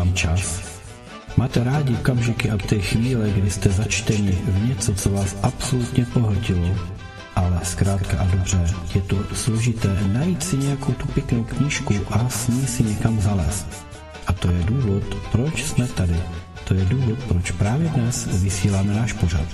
vám čas? Máte rádi okamžiky a ty chvíle, kdy jste začteni v něco, co vás absolutně pohltilo, ale zkrátka a dobře, je to složité najít si nějakou tu pěknou knížku a s ní si někam zalézt. A to je důvod, proč jsme tady. To je důvod, proč právě dnes vysíláme náš pořad.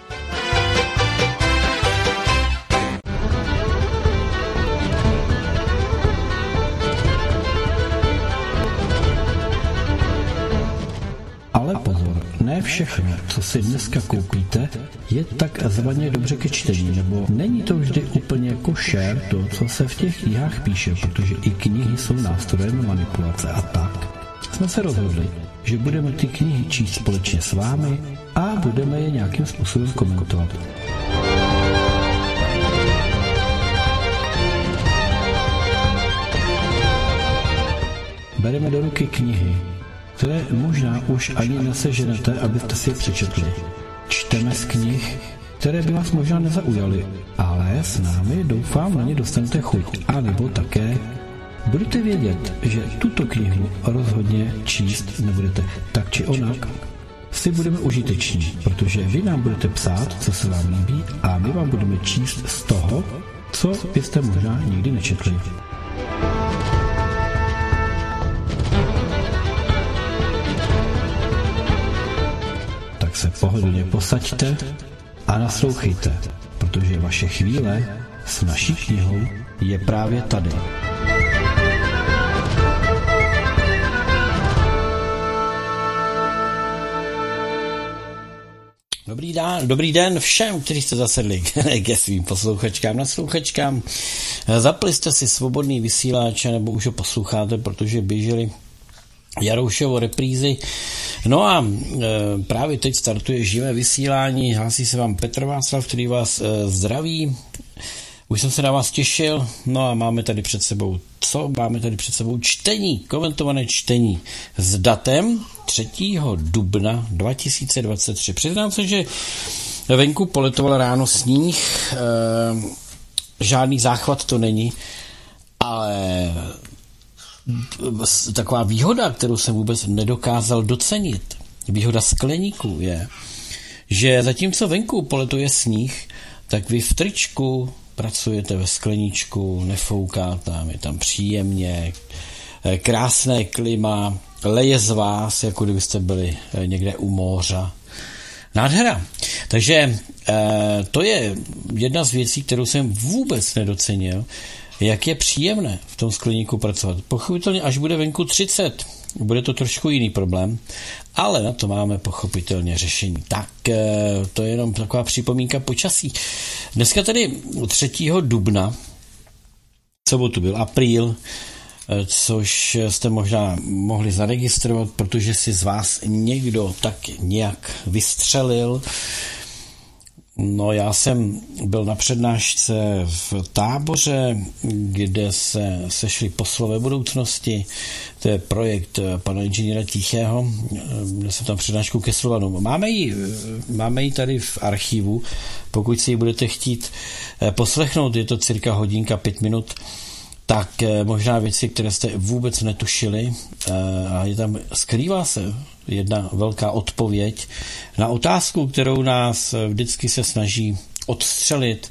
Ale pozor, ne všechno, co si dneska koupíte, je takzvaně dobře ke čtení, nebo není to vždy úplně košer to, co se v těch knihách píše, protože i knihy jsou nástrojem manipulace a tak. Jsme se rozhodli, že budeme ty knihy číst společně s vámi a budeme je nějakým způsobem komentovat. Bereme do ruky knihy, které možná už ani neseženete, abyste si je přečetli. Čteme z knih, které by vás možná nezaujaly, ale s námi doufám na ně dostanete chuť. A nebo také budete vědět, že tuto knihu rozhodně číst nebudete. Tak či onak si budeme užiteční, protože vy nám budete psát, co se vám líbí, a my vám budeme číst z toho, co byste možná nikdy nečetli. Tak se pohodlně posaďte a naslouchejte, protože vaše chvíle s naší knihou je právě tady. Dobrý den všem, kteří jste zasedli ke svým posluchačkám, naslouchačkám. Zapli jste si svobodný vysíláč, nebo už ho posloucháte, protože běžely Jaroušovo reprízy. No a právě teď startuje živé vysílání, hlásí se vám Petr Václav, který vás zdraví. Už jsem se na vás těšil, no a máme tady před sebou čtení, komentované čtení s datem 3. dubna 2023. Přiznám se, že venku poletoval ráno sníh, žádný záchvat to není, ale taková výhoda, kterou jsem vůbec nedokázal docenit, výhoda skleníků je, že zatímco venku poletuje sníh, tak vy v tričku pracujete ve skleníčku, nefouká tam, je tam příjemně, krásné klima, leje z vás, jako kdybyste byli někde u moře. Nádhera. Takže to je jedna z věcí, kterou jsem vůbec nedocenil, jak je příjemné v tom skleníku pracovat. Pochopitelně, až bude venku 30, bude to trošku jiný problém, ale na to máme pochopitelně řešení. Tak to je jenom taková připomínka počasí. Dneska tedy 3. dubna, sobotu byl apríl, což jste možná mohli zaregistrovat, protože si z vás někdo tak nějak vystřelil. No, já jsem byl na přednášce v Táboře, kde se sešli poslové budoucnosti. To je projekt pana inženýra Tichého. Měl jsem tam přednášku ke Slovanům. Máme ji tady v archivu, pokud si ji budete chtít poslechnout, je to cirka hodinka 5 minut, tak možná věci, které jste vůbec netušili, a skrývá se jedna velká odpověď na otázku, kterou nás vždycky se snaží odstřelit,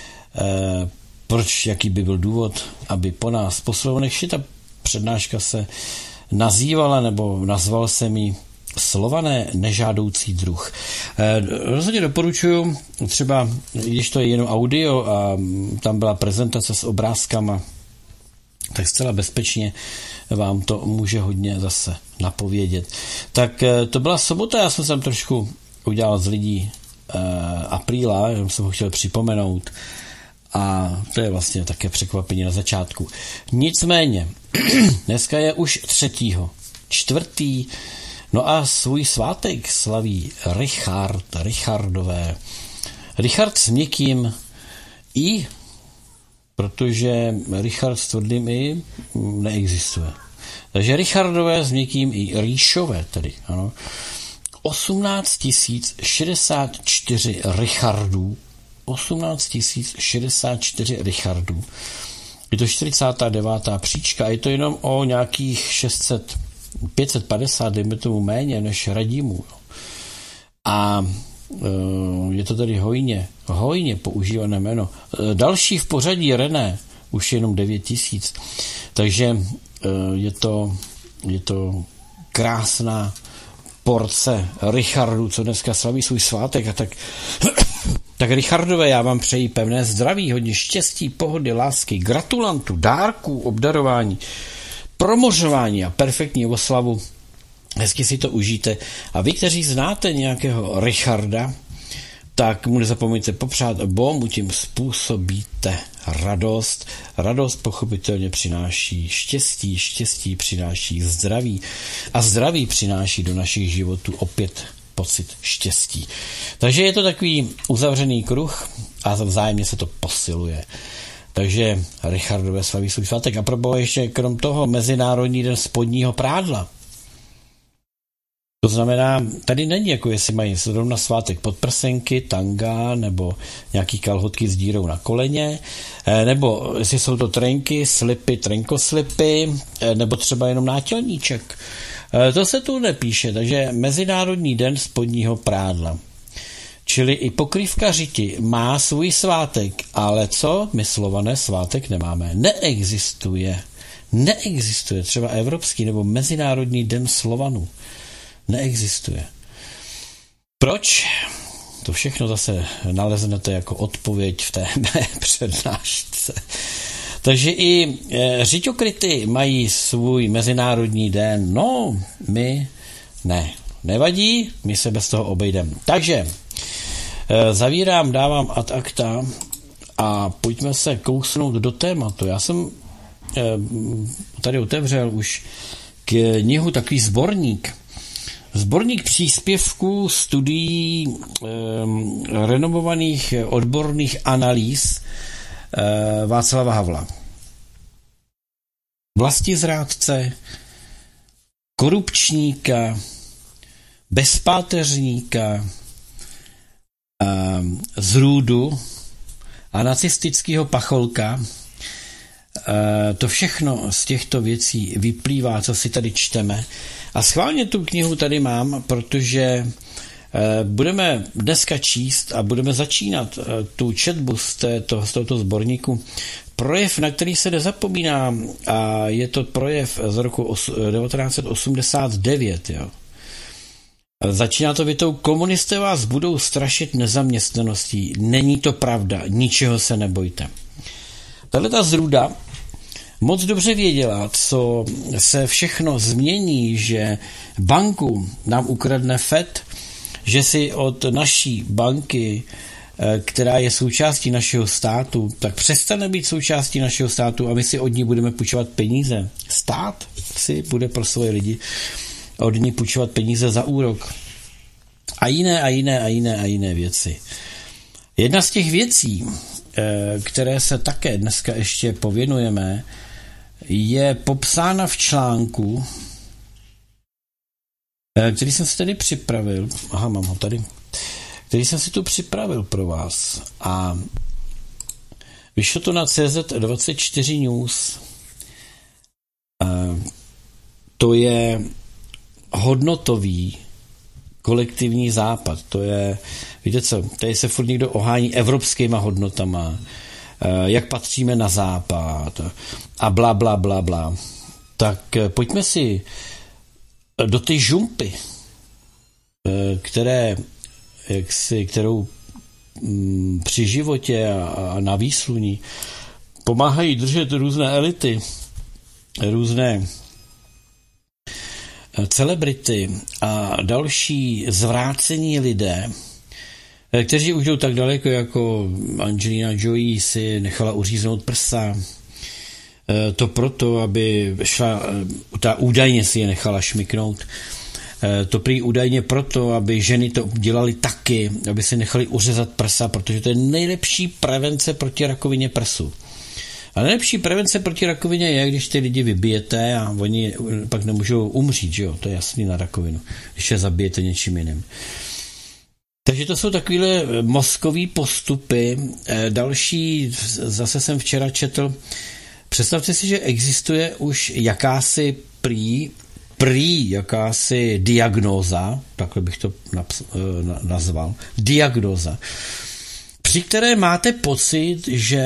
jaký by byl důvod, aby po nás po Slovanech ta přednáška se nazývala, nebo nazval jsem ji Slované nežádoucí druh. Rozhodně doporučuji, třeba když to je jenom audio a tam byla prezentace s obrázkama, tak zcela bezpečně vám to může hodně zase napovědět. Tak to byla sobota, já jsem tam trošku udělal z lidí apríla, jenom jsem ho chtěl připomenout, a to je vlastně také překvapení na začátku. Nicméně, dneska je už 3. No a svůj svátek slaví Richardové. Richard s měkkým I, protože Richard s tvrdým I neexistuje. Takže Richardové s měkkým I, Ríšové tedy, ano. 18 064 Richardů. 18 064 Richardů. Je to 49. příčka a je to jenom o nějakých 600 550, dejme tomu méně, než Radimu. A je to tedy hojně používané jméno. Další v pořadí René, už jenom 9000. Takže je to krásná porce Richardů, co dneska slaví svůj svátek. A tak Richardové, já vám přeji pevné zdraví, hodně štěstí, pohody, lásky, gratulantů, dárků, obdarování, promořování a perfektní oslavu. Hezky si to užijte. A vy, kteří znáte nějakého Richarda, tak mu nezapomeňte popřát, bo mu tím způsobíte radost. Radost pochopitelně přináší štěstí, štěstí přináší zdraví a zdraví přináší do našich životů opět pocit štěstí. Takže je to takový uzavřený kruh a vzájemně se to posiluje. Takže Richardové slaví svůj svátek. A proboha ještě krom toho Mezinárodní den spodního prádla. To znamená, tady není jako jestli mají zrovna svátek podprsenky, tanga, nebo nějaký kalhotky s dírou na koleně, nebo jestli jsou to trenky, slipy, trenkoslipy, nebo třeba jenom nátělníček. To se tu nepíše, takže Mezinárodní den spodního prádla. Čili i pokrývka řiti má svůj svátek, ale co? My Slované svátek nemáme. Neexistuje třeba Evropský nebo Mezinárodní den Slovanů. Neexistuje. Proč? To všechno zase naleznete jako odpověď v té mé přednášce. Takže i řiťokryty mají svůj Mezinárodní den. No, my ne. Nevadí, my se bez toho obejdeme. Takže zavírám, dávám ad acta a pojďme se kousnout do tématu. Já jsem tady otevřel už knihu, takový Sborník příspěvků, studií, renomovaných odborných analýz Václava Havla. Vlastizrádce, korupčníka, bezpáteřníka, zrůdu a nacistického pacholka. To všechno z těchto věcí vyplývá, co si tady čteme. A schválně tu knihu tady mám, protože budeme dneska číst a budeme začínat tu četbu z tohoto sborníku. Projev, na který se nezapomíná, a je to projev z roku 1989. Jo. Začíná to větou: komunisté vás budou strašit nezaměstnaností. Není to pravda, ničeho se nebojte. Tahleta zrůda moc dobře věděla, co se všechno změní, že banku nám ukradne FED, že si od naší banky, která je součástí našeho státu, tak přestane být součástí našeho státu a my si od ní budeme půjčovat peníze. Stát si bude pro svoje lidi od ní půjčovat peníze za úrok. A jiné věci. Jedna z těch věcí, které se také dneska ještě pověnujeme, je popsána v článku, který jsem si tady připravil. Aha, mám ho tady. Který jsem si tu připravil pro vás. A vyšlo to na CZ24 News. To je hodnotový kolektivní západ. To je, víte co, tady se furt někdo ohání evropskýma hodnotama, jak patříme na západ a bla, bla, bla, bla. Tak pojďme si do té žumpy, kterou při životě a na výsluní pomáhají držet různé elity, různé celebrity a další zvrácení lidé, kteří už jdou tak daleko, jako Angelina Jolie si nechala uříznout prsa. To proto, aby šla, ta údajně si je nechala šmiknout. To prý údajně proto, aby ženy to dělali taky, aby si nechali uřezat prsa, protože to je nejlepší prevence proti rakovině prsu. A nejlepší prevence proti rakovině je, když ty lidi vybijete a oni pak nemůžou umřít, že jo? To je jasný na rakovinu, když je zabijete něčím jiným. Takže to jsou takovéhle mozkový postupy. Další, zase jsem včera četl, představte si, že existuje už jakási prý prý jakási diagnóza, takhle bych to nazval, diagnóza, při které máte pocit, že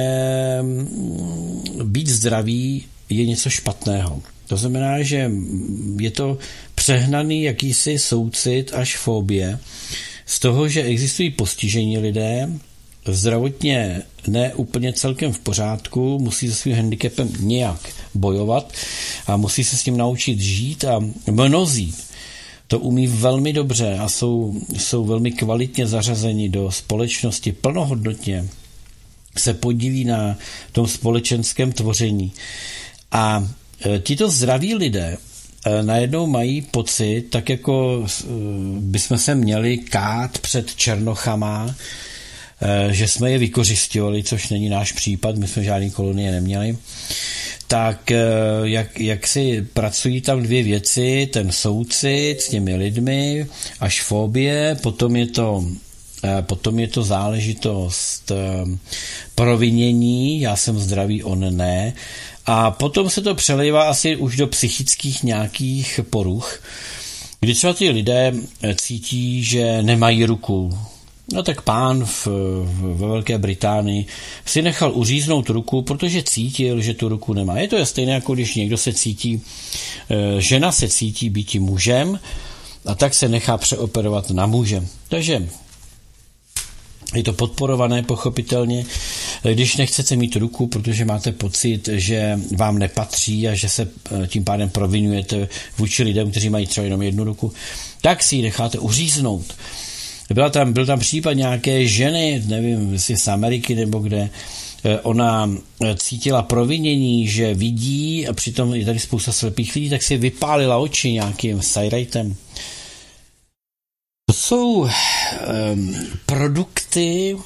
být zdravý je něco špatného. To znamená, že je to přehnaný jakýsi soucit až fobie z toho, že existují postižení lidé, zdravotně ne úplně celkem v pořádku, musí se svým handicapem nějak bojovat a musí se s tím naučit žít a mnozí to umí velmi dobře a jsou velmi kvalitně zařazeni do společnosti, plnohodnotně se podílí na tom společenském tvoření. A tito zdraví lidé najednou mají pocit, tak jako bychom se měli kát před černochama, že jsme je vykořisťovali, což není náš případ, my jsme žádný kolonie neměli, tak jak si pracují tam dvě věci, ten soucit s těmi lidmi, až fobie, potom je to záležitost provinění, já jsem zdravý, on ne, a potom se to přelejvá asi už do psychických nějakých poruch, kdy třeba ty lidé cítí, že nemají ruku. No tak pán ve Velké Británii si nechal uříznout ruku, protože cítil, že tu ruku nemá. Je to stejné, jako když někdo se cítí, žena se cítí býti mužem a tak se nechá přeoperovat na muže. Takže je to podporované pochopitelně, když nechcete mít ruku, protože máte pocit, že vám nepatří a že se tím pádem provinujete vůči lidem, kteří mají třeba jenom jednu ruku, tak si ji necháte uříznout. Byl tam případ nějaké ženy, nevím, jestli z Ameriky nebo kde, ona cítila provinění, že vidí a přitom je tady spousta slepých lidí, tak si vypálila oči nějakým sajrajtem. To jsou produkty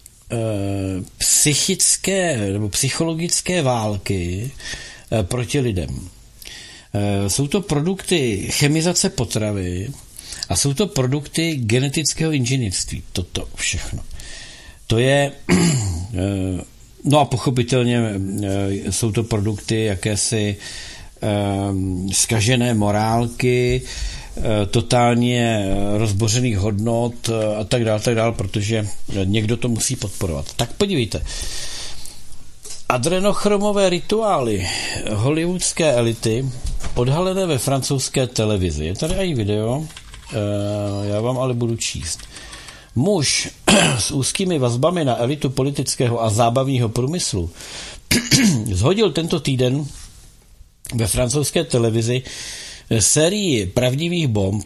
psychické nebo psychologické války proti lidem. Jsou to produkty chemizace potravy a jsou to produkty genetického inženýrství. Toto všechno. To je, no a pochopitelně jsou to produkty jakési zkažené morálky, totálně rozbořených hodnot a tak dále, protože někdo to musí podporovat. Tak podívejte. Adrenochromové rituály hollywoodské elity odhalené ve francouzské televizi. Je tady i video, já vám ale budu číst. Muž s úzkými vazbami na elitu politického a zábavního průmyslu zhodil tento týden ve francouzské televizi sérii pravdivých bomb,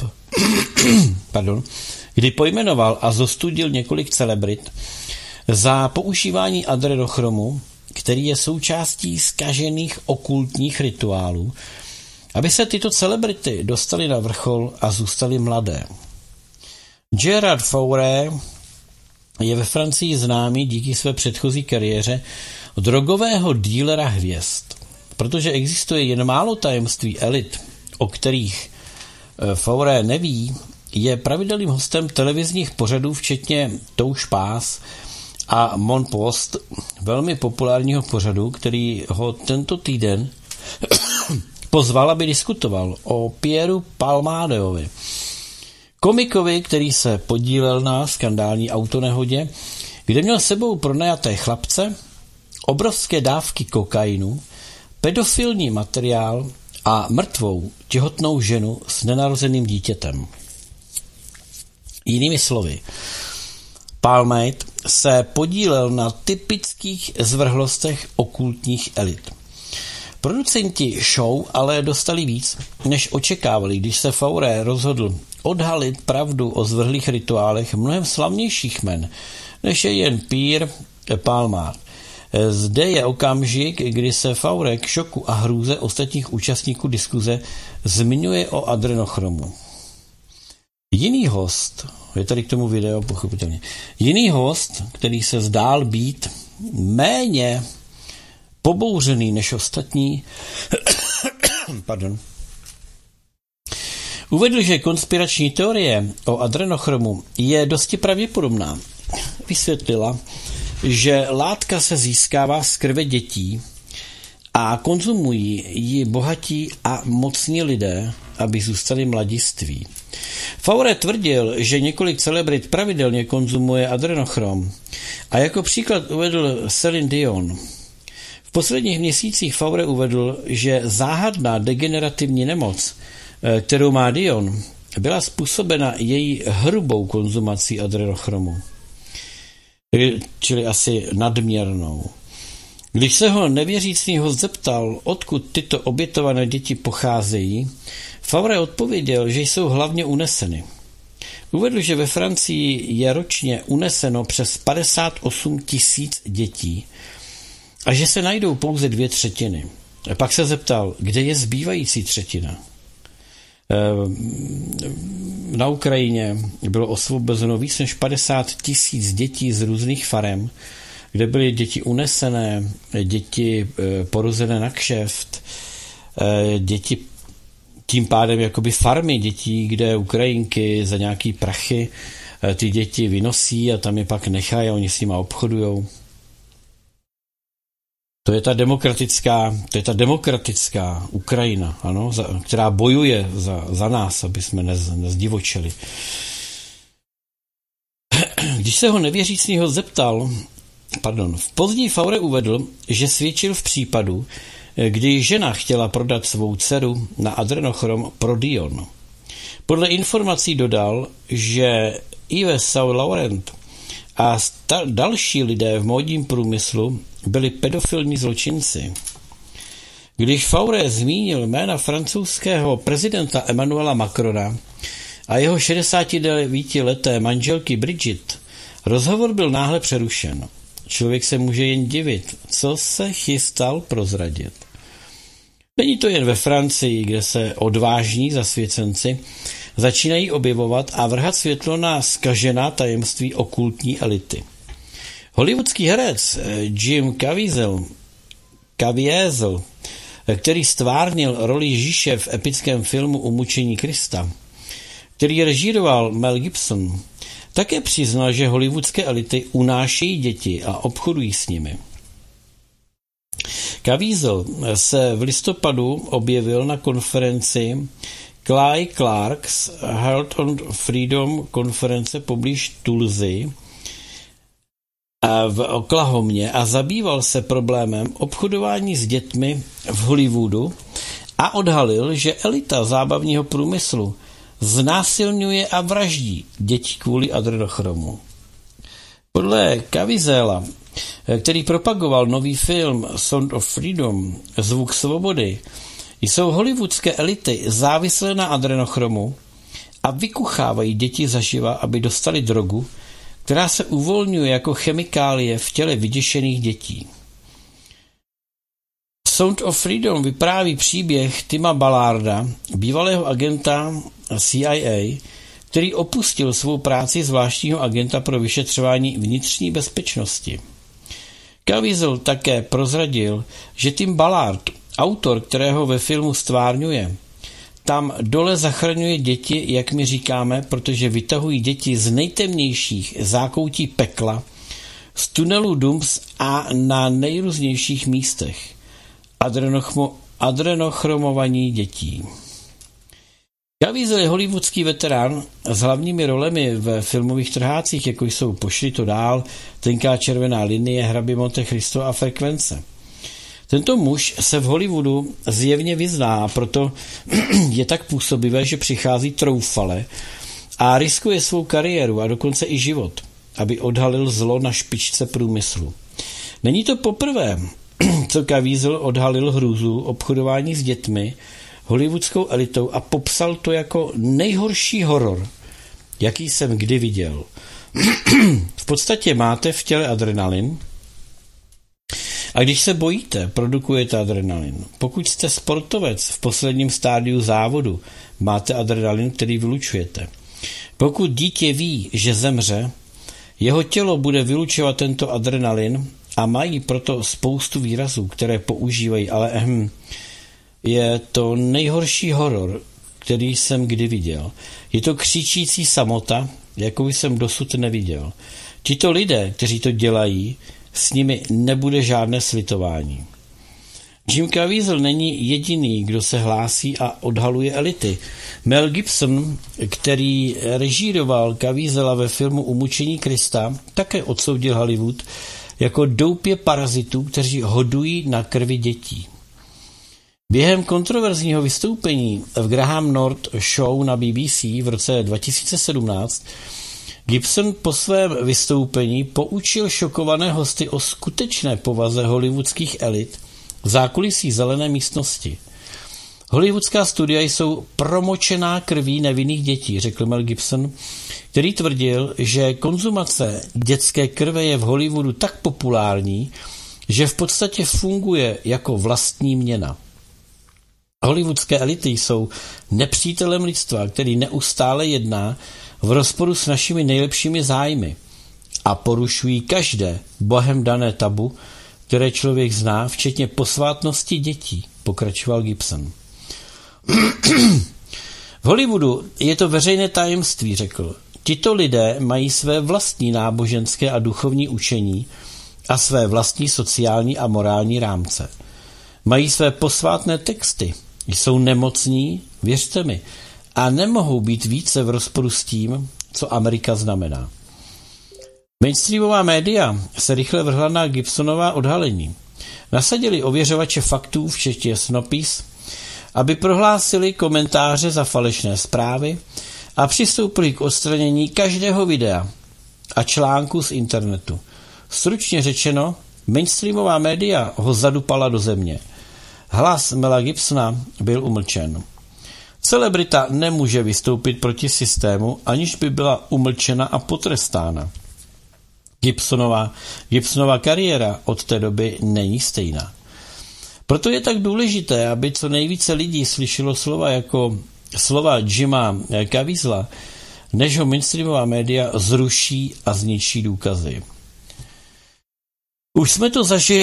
kdy pojmenoval a zostudil několik celebrit za používání adrenochromu, který je součástí zkažených okultních rituálů, aby se tyto celebrity dostaly na vrchol a zůstaly mladé. Gerard Fauré je ve Francii známý díky své předchozí kariéře drogového dílera hvězd. Protože existuje jen málo tajemství elit, o kterých Fauré neví, je pravidelným hostem televizních pořadů, včetně Touche Pass a Mon Post, velmi populárního pořadu, který ho tento týden pozval, aby diskutoval o Pierru Palmadeovi, komikovi, který se podílel na skandální autonehodě, kde měl sebou pronajaté chlapce, obrovské dávky kokainu, pedofilní materiál a mrtvou těhotnou ženu s nenarozeným dítětem. Jinými slovy, Palmade se podílel na typických zvrhlostech okultních elit. Producenti show ale dostali víc, než očekávali, když se Fauré rozhodl odhalit pravdu o zvrhlých rituálech mnohem slavnějších men, než je jen Pierre Palmade. Zde je okamžik, kdy se Fauré k šoku a hrůze ostatních účastníků diskuze zmiňuje o adrenochromu. Jiný host, je tady k tomu video pochopitelně, jiný host, který se zdál být méně pobouřený než ostatní, uvedl, že konspirační teorie o adrenochromu je dosti pravděpodobná. Vysvětlila, že látka se získává z krve dětí a konzumují ji bohatí a mocní lidé aby zůstali mladiství. Faure tvrdil, že několik celebrit pravidelně konzumuje adrenochrom a jako příklad uvedl Celine Dion. V posledních měsících Faure uvedl, že záhadná degenerativní nemoc, kterou má Dion, byla způsobena její hrubou konzumací adrenochromu, čili asi nadměrnou. Když se ho nevěřícný host zeptal, odkud tyto obětované děti pocházejí, Faure odpověděl, že jsou hlavně uneseny. Uvedl, že ve Francii je ročně uneseno přes 58 000 dětí a že se najdou pouze 2/3. Pak se zeptal, kde je zbývající 1/3. Na Ukrajině bylo osvobozeno víc než 50 000 dětí z různých farem, kde byly děti unesené, děti porozené na kšeft, děti tím pádem jakoby farmy dětí, kde Ukrajinky za nějaký prachy ty děti vynosí a tam je pak nechají a oni s nima obchodujou. To je ta demokratická Ukrajina, ano, která bojuje za nás, aby jsme nezdivočeli. Když se ho nevěřícního zeptal, později Faure uvedl, že svědčil v případu, kdy žena chtěla prodat svou dceru na adrenochrom pro Dion. Podle informací dodal, že Yves Saint Laurent a další lidé v módním průmyslu byli pedofilní zločinci. Když Faure zmínil jména francouzského prezidenta Emmanuela Macrona a jeho 69leté manželky Brigitte, rozhovor byl náhle přerušen. Člověk se může jen divit, co se chystal prozradit. Není to jen ve Francii, kde se odvážní zasvěcenci začínají objevovat a vrhat světlo na zkažená tajemství okultní elity. Hollywoodský herec Jim Caviezel, který stvárnil roli Ježíše v epickém filmu Umučení Krista, který režíroval Mel Gibson, také přiznal, že hollywoodské elity unášejí děti a obchodují s nimi. Caviezel se v listopadu objevil na konferenci Clay Clark's Health on Freedom konference poblíž Tulsy v Oklahomě a zabýval se problémem obchodování s dětmi v Hollywoodu a odhalil, že elita zábavního průmyslu znásilňuje a vraždí děti kvůli adrenochromu. Podle Caviezela, který propagoval nový film Sound of Freedom, Zvuk svobody, jsou hollywoodské elity závislé na adrenochromu a vykuchávají děti zaživa, aby dostali drogu, která se uvolňuje jako chemikálie v těle vyděšených dětí. Sound of Freedom vypráví příběh Tima Ballarda, bývalého agenta CIA, který opustil svou práci zvláštního agenta pro vyšetřování vnitřní bezpečnosti. Caviezel také prozradil, že Tim Ballard, autor, kterého ve filmu stvárňuje, tam dole zachraňuje děti, jak my říkáme, protože vytahují děti z nejtemnějších zákoutí pekla, z tunelu Dumps a na nejrůznějších místech. Adrenochromovaní dětí. Caviezel je hollywoodský veterán s hlavními rolemi ve filmových trhácích, jako jsou Pošli to dál, Tenká červená linie, Hrabě Monte Cristo a Frekvence. Tento muž se v Hollywoodu zjevně vyzná, a proto je tak působivé, že přichází troufale a riskuje svou kariéru a dokonce i život, aby odhalil zlo na špičce průmyslu. Není to poprvé, co Caviezel odhalil hrůzu obchodování s dětmi hollywoodskou elitou a popsal to jako nejhorší horor, jaký jsem kdy viděl. V podstatě máte v těle adrenalin a když se bojíte, produkujete adrenalin. Pokud jste sportovec v posledním stádiu závodu, máte adrenalin, který vylučujete. Pokud dítě ví, že zemře, jeho tělo bude vylučovat tento adrenalin a mají proto spoustu výrazů, které používají, ale je to nejhorší horor, který jsem kdy viděl. Je to křičící samota, jakou jsem dosud neviděl. Tito lidé, kteří to dělají, s nimi nebude žádné slitování. Jim Caviezel není jediný, kdo se hlásí a odhaluje elity. Mel Gibson, který režíroval Caviezela ve filmu Umučení Krista, také odsoudil Hollywood jako doupě parazitů, kteří hodují na krvi dětí. Během kontroverzního vystoupení v Graham North Show na BBC v roce 2017 Gibson po svém vystoupení poučil šokované hosty o skutečné povaze hollywoodských elit v zákulisí zelené místnosti. Hollywoodská studia jsou promočená krví nevinných dětí, řekl Mel Gibson, který tvrdil, že konzumace dětské krve je v Hollywoodu tak populární, že v podstatě funguje jako vlastní měna. Hollywoodské elity jsou nepřítelem lidstva, který neustále jedná v rozporu s našimi nejlepšími zájmy a porušují každé bohem dané tabu, které člověk zná, včetně posvátnosti dětí, pokračoval Gibson. V Hollywoodu je to veřejné tajemství, řekl. Tito lidé mají své vlastní náboženské a duchovní učení a své vlastní sociální a morální rámce. Mají své posvátné texty, jsou nemocní, věřte mi, a nemohou být více v rozporu s tím, co Amerika znamená. Mainstreamová média se rychle vrhla na Gibsonova odhalení. Nasadili ověřovače faktů, včetně Snopes, aby prohlásili komentáře za falešné zprávy a přistoupili k odstranění každého videa a článku z internetu. Stručně řečeno, mainstreamová média ho zadupala do země. Hlas Mela Gibsona byl umlčen. Celebrita nemůže vystoupit proti systému, aniž by byla umlčena a potrestána. Gibsonova kariéra od té doby není stejná. Proto je tak důležité, aby co nejvíce lidí slyšelo slova jako slova Jima Caviezela, než ho mainstreamová média zruší a zničí důkazy. Už jsme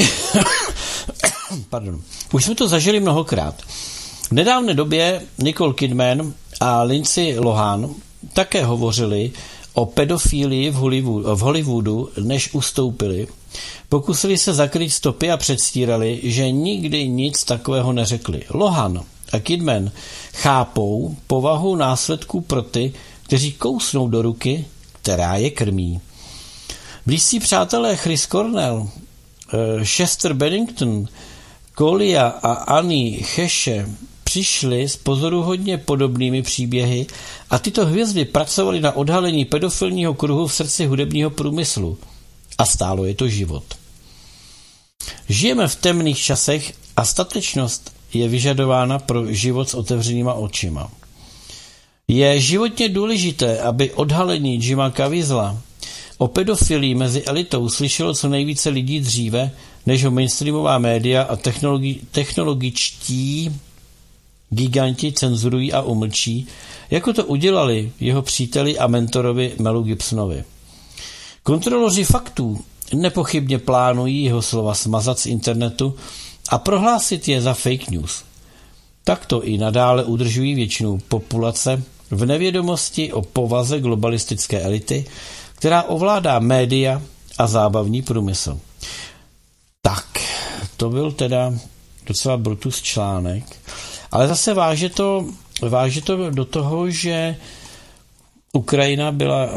to zažili mnohokrát. V nedávné době Nicole Kidman a Lindsay Lohan také hovořili o pedofílii v Hollywoodu, než ustoupili. Pokusili se zakrýt stopy a předstírali, že nikdy nic takového neřekli. Lohan a Kidman chápou povahu následků pro ty, kteří kousnou do ruky, která je krmí. Blízcí přátelé Chris Cornell, Chester Bennington, Colia a Annie Heshe přišli s pozoruhodně podobnými příběhy a tyto hvězdy pracovaly na odhalení pedofilního kruhu v srdci hudebního průmyslu. A stálo je to život. Žijeme v temných časech a statečnost je vyžadována pro život s otevřenýma očima. Je životně důležité, aby odhalení Jima Caviezela o pedofilii mezi elitou slyšelo co nejvíce lidí dříve, než ho mainstreamová média a technologičtí giganti cenzurují a umlčí, jako to udělali jeho příteli a mentorovi Melu Gibsonovi. Kontroloři faktů nepochybně plánují jeho slova smazat z internetu a prohlásit je za fake news. Takto i nadále udržují většinu populace v nevědomosti o povaze globalistické elity, která ovládá média a zábavní průmysl. Tak, to byl teda docela Brutus článek, ale zase váže to do toho, že Ukrajina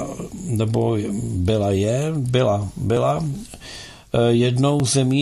byla jednou zemí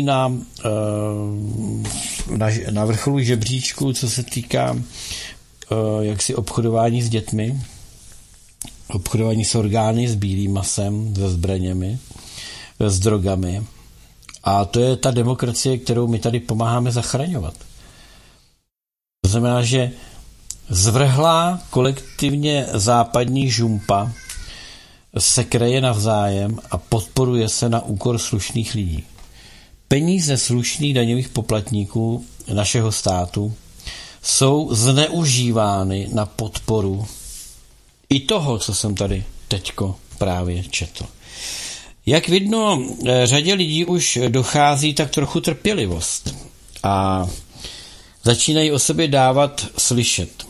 na vrcholu žebříčku, co se týká jaksi obchodování s dětmi, obchodování s orgány, s bílým masem, se zbraněmi, s drogami. A to je ta demokracie, kterou my tady pomáháme zachraňovat. To znamená, že zvrhlá kolektivně západní žumpa se kreje navzájem a podporuje se na úkor slušných lidí. Peníze slušných daňových poplatníků našeho státu jsou zneužívány na podporu i toho, co jsem tady teďko právě četl. Jak vidno, řadě lidí už dochází tak trochu trpělivost a začínají o sobě dávat slyšet.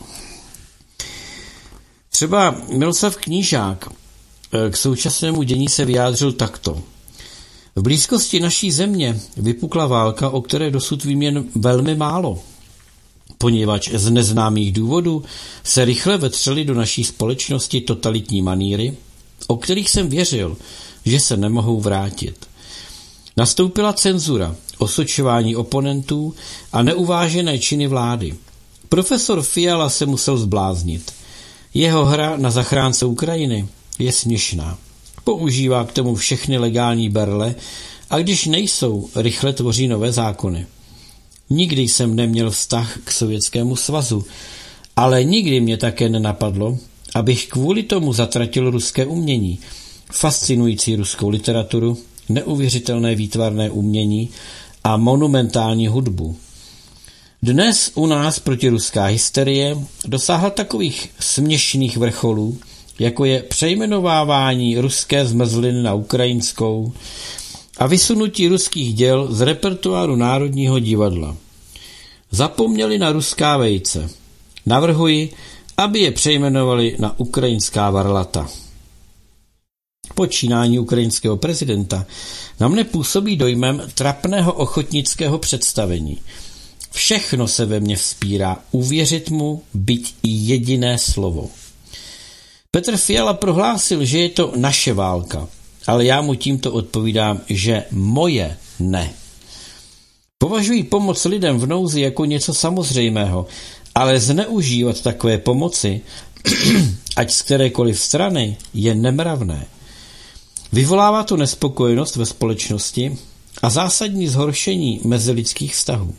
Třeba Miroslav Knížák k současnému dění se vyjádřil takto. V blízkosti naší země vypukla válka, o které dosud vím jen velmi málo, poněvadž z neznámých důvodů se rychle vetřely do naší společnosti totalitní manýry, o kterých jsem věřil, že se nemohou vrátit. Nastoupila cenzura, osočování oponentů a neuvážené činy vlády. Profesor Fiala se musel zbláznit. Jeho hra na zachránce Ukrajiny je směšná. Používá k tomu všechny legální berle a když nejsou, rychle tvoří nové zákony. Nikdy jsem neměl vztah k Sovětskému svazu, ale nikdy mě také nenapadlo, abych kvůli tomu zatratil ruské umění, fascinující ruskou literaturu, neuvěřitelné výtvarné umění a monumentální hudbu. Dnes u nás protiruská hysterie dosáhla takových směšných vrcholů, jako je přejmenovávání ruské zmrzliny na ukrajinskou a vysunutí ruských děl z repertoáru Národního divadla. Zapomněli na ruská vejce. Navrhuji, aby je přejmenovali na ukrajinská varlata. Počínání ukrajinského prezidenta na mne působí dojmem trapného ochotnického představení. Všechno se ve mně vzpírá uvěřit mu, byť i jediné slovo. Petr Fiala prohlásil, že je to naše válka, ale já mu tímto odpovídám, že moje ne. Považuji pomoc lidem v nouzi jako něco samozřejmého, ale zneužívat takové pomoci, ať z kterékoliv strany, je nemravné. Vyvolává to nespokojenost ve společnosti a zásadní zhoršení mezilidských vztahů.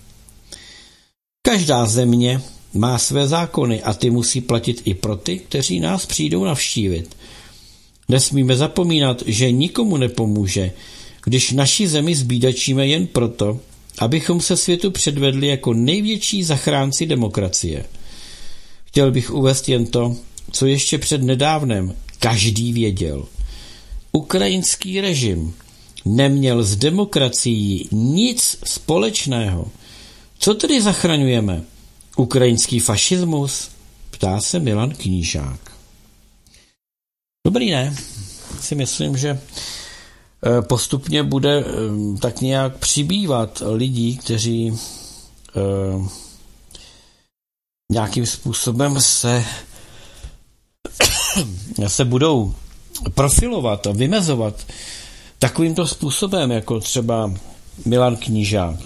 Každá země má své zákony a ty musí platit i pro ty, kteří nás přijdou navštívit. Nesmíme zapomínat, že nikomu nepomůže, když naši zemi zbídačíme jen proto, abychom se světu předvedli jako největší zachránci demokracie. Chtěl bych uvést jen to, co ještě před nedávnem každý věděl. Ukrajinský režim neměl s demokracií nic společného. Co tedy zachraňujeme? Ukrajinský fašismus? Ptá se Milan Knížák. Dobrý, ne? Si myslím, že postupně bude tak nějak přibývat lidí, kteří nějakým způsobem se budou profilovat a vymezovat takovýmto způsobem, jako třeba Milan Knížák.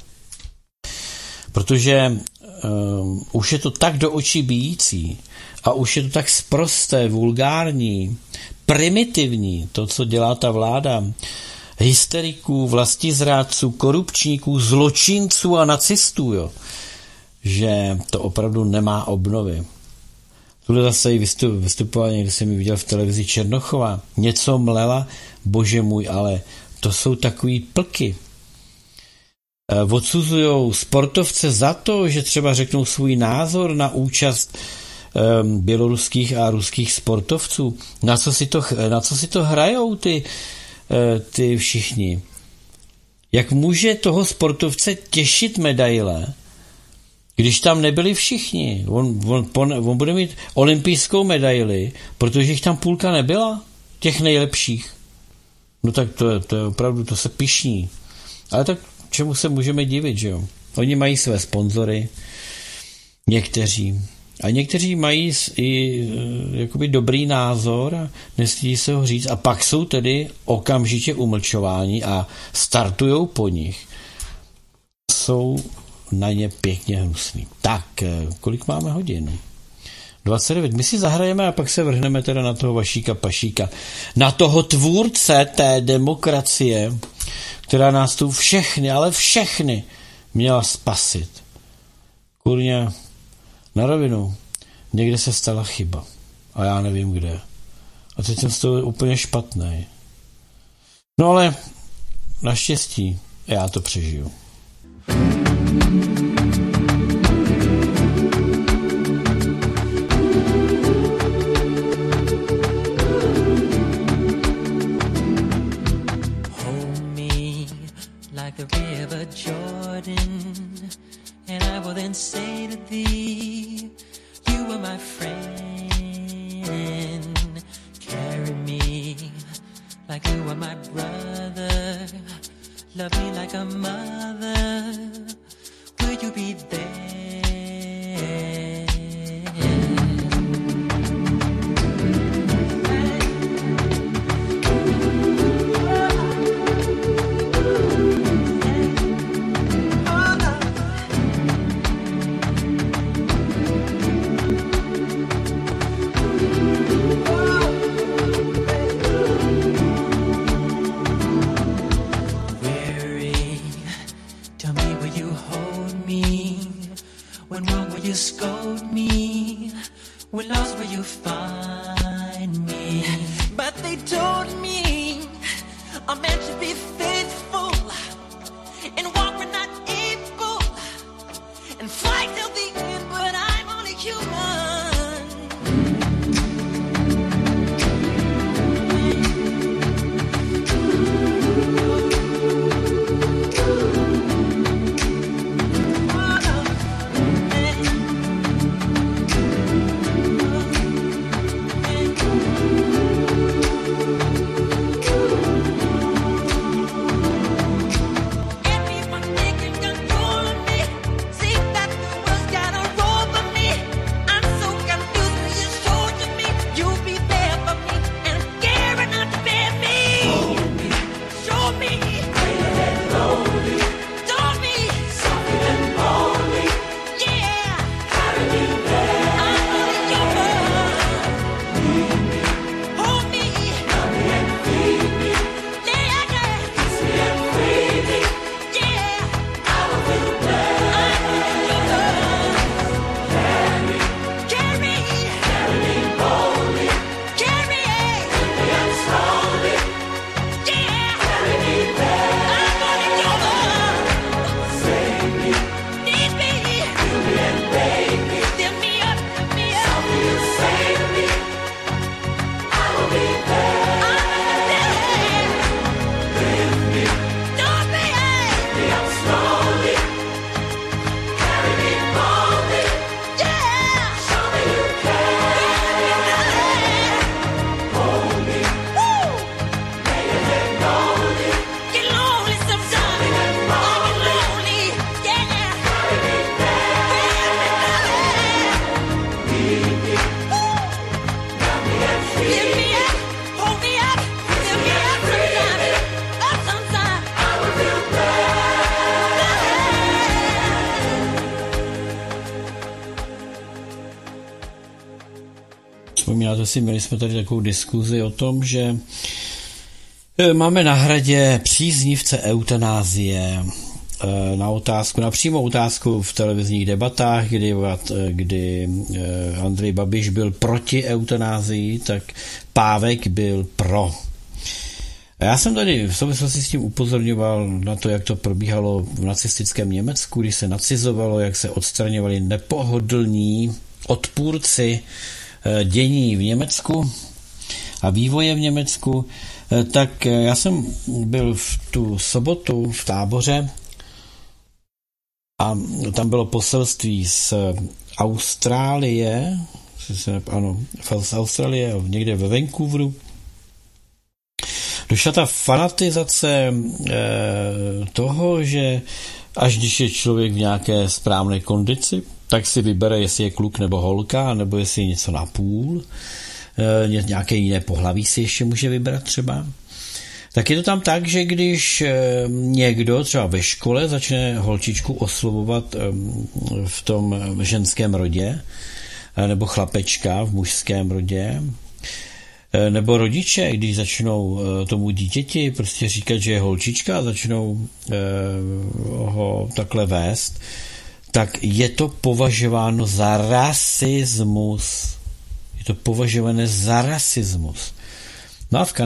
Protože už je to tak do očí bijící a už je to tak sprosté, vulgární, primitivní, to, co dělá ta vláda, hysteriků, vlastizrádců, korupčníků, zločinců a nacistů, jo, že to opravdu nemá obnovy. Tuhle zase i vystupování, když jsem ji viděl v televizi Černochová, něco mlela, bože můj, ale to jsou takový plky. Odsuzujou sportovce za to, že třeba řeknou svůj názor na účast běloruských a ruských sportovců. Na co si to hrajou ty všichni? Jak může toho sportovce těšit medaile, když tam nebyli všichni? On bude mít olympijskou medaili, protože jich tam půlka nebyla, těch nejlepších. No tak to je opravdu, to se pyšní. Ale tak čemu se můžeme divit, že jo? Oni mají své sponzory, někteří. A někteří mají i jakoby dobrý názor a nestydí se ho říct. A pak jsou tedy okamžitě umlčováni a startujou po nich. Jsou na ně pěkně hnusný. Tak, kolik máme hodin? 29. My si zahrajeme a pak se vrhneme teda na toho Vašíka Pašíka. Na toho tvůrce té demokracie, která nás tu všechny, ale všechny měla spasit. Kurně, na rovinu, někde se stala chyba. A já nevím kde. A teď jsem z toho úplně špatný. No ale naštěstí já to přežiju. like you are my brother. Love me like a mother. Will you be there? You scold me. When lost, will you find me? But they told me a man should be faithful and walk when not able and fight till the end. But I'm only human. Vzpomínáte si, měli jsme tady takovou diskuzi o tom, že máme na Hradě příznivce eutanázie. Na přímou otázku v televizních debatách, kdy Andrej Babiš byl proti eutanázii, tak Pávek byl pro. A já jsem tady v souvislosti s tím upozorňoval na to, jak to probíhalo v nacistickém Německu, když se nacizovalo, jak se odstraňovali nepohodlní odpůrci dění v Německu a vývoje v Německu. Tak já jsem byl v tu sobotu v Táboře a tam bylo poselství z Austrálie, z Austrálie, někde ve Vancouveru. Došla ta fanatizace toho, že až když je člověk v nějaké správné kondici, tak si vybere, jestli je kluk nebo holka, nebo jestli je něco na půl, nějaké jiné pohlaví si ještě může vybrat třeba. Tak je to tam tak, že když někdo třeba ve škole začne holčičku oslovovat v tom ženském rodě, nebo chlapečka v mužském rodě, nebo rodiče, když začnou tomu dítěti prostě říkat, že je holčička a začnou ho takhle vést, tak je to považováno za rasismus. Je to považované za rasismus. No a v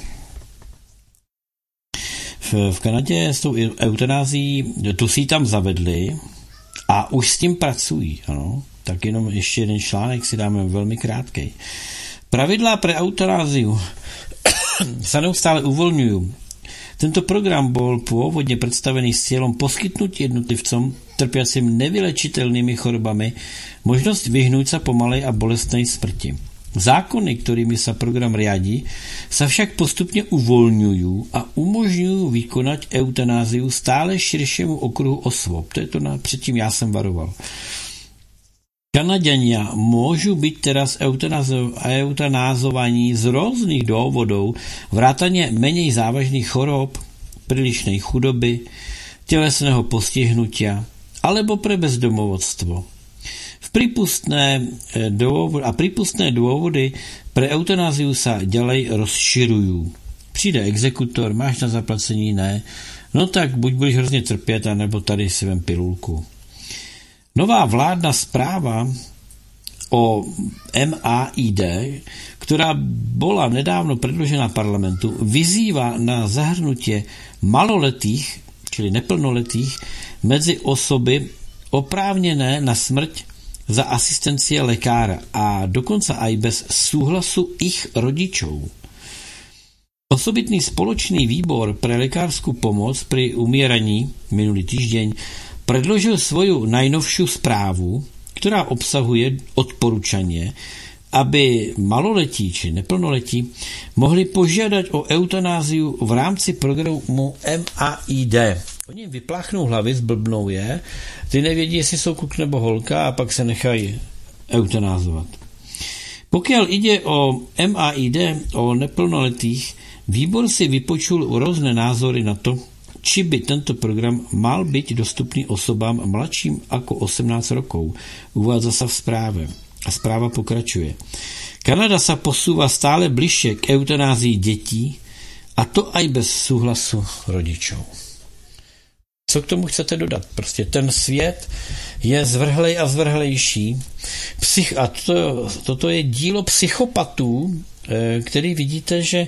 Kanadě s tou eutanázií, tu si tam zavedli a už s tím pracují. Ano. Tak jenom ještě jeden článek si dáme velmi krátkej. Pravidla pro eutanáziu se neustále uvolňují. Tento program byl původně představený s cílem poskytnout jednotlivcům trpěcím nevylečitelnými chorobami možnost vyhnout se pomalej a bolestnej smrti. Zákony, kterými se program riadí, se však postupně uvolňují a umožňují vykonat eutanáziu stále širšímu okruhu osob. To je to, předtím já jsem varoval. Kanaďania môžu byť teraz eutanázovaní z rôznych dôvodov, vrátane menej závažných chorób, prílišnej chudoby, telesného postihnutia alebo pre bezdomovstvo. Prípustné dôvody pre eutanáziu sa ďalej rozširujú. Přijde exekutor, máš na zaplacení, ne, no tak buď budeš hrozně trpět, anebo tady si vem pilulku. Nová vládna správa o MAID, ktorá bola nedávno predložená parlamentu, vyzýva na zahrnutie maloletých, čili neplnoletých, medzi osoby oprávnené na smrť za asistencie lekára a dokonca aj bez súhlasu ich rodičov. Osobitný spoločný výbor pre lekárskú pomoc pri umieraní minulý týždeň predložil svoju najnovšiu správu, ktorá obsahuje odporúčanie, aby maloletí či neplnoletí mohli požiadať o eutanáziu v rámci programu MAID. Oni vypláchnou hlavy, zblbnou je, ty nevědí, jestli jsou kluk nebo holka a pak se nechají eutanázovat. Pokiaľ ide o MAID, o neplnoletých, výbor si vypočul rôzne názory na to, či by tento program mal byť dostupný osobám mladším ako 18 rokov. Uvádza sa v správe. A správa pokračuje. Kanada sa posúva stále bližšie k eutanázii detí, a to aj bez súhlasu rodičov. Co k tomu chcete dodat? Prostě ten svět je zvrhlej a zvrhlejší. A toto je dílo psychopatů, který vidíte, že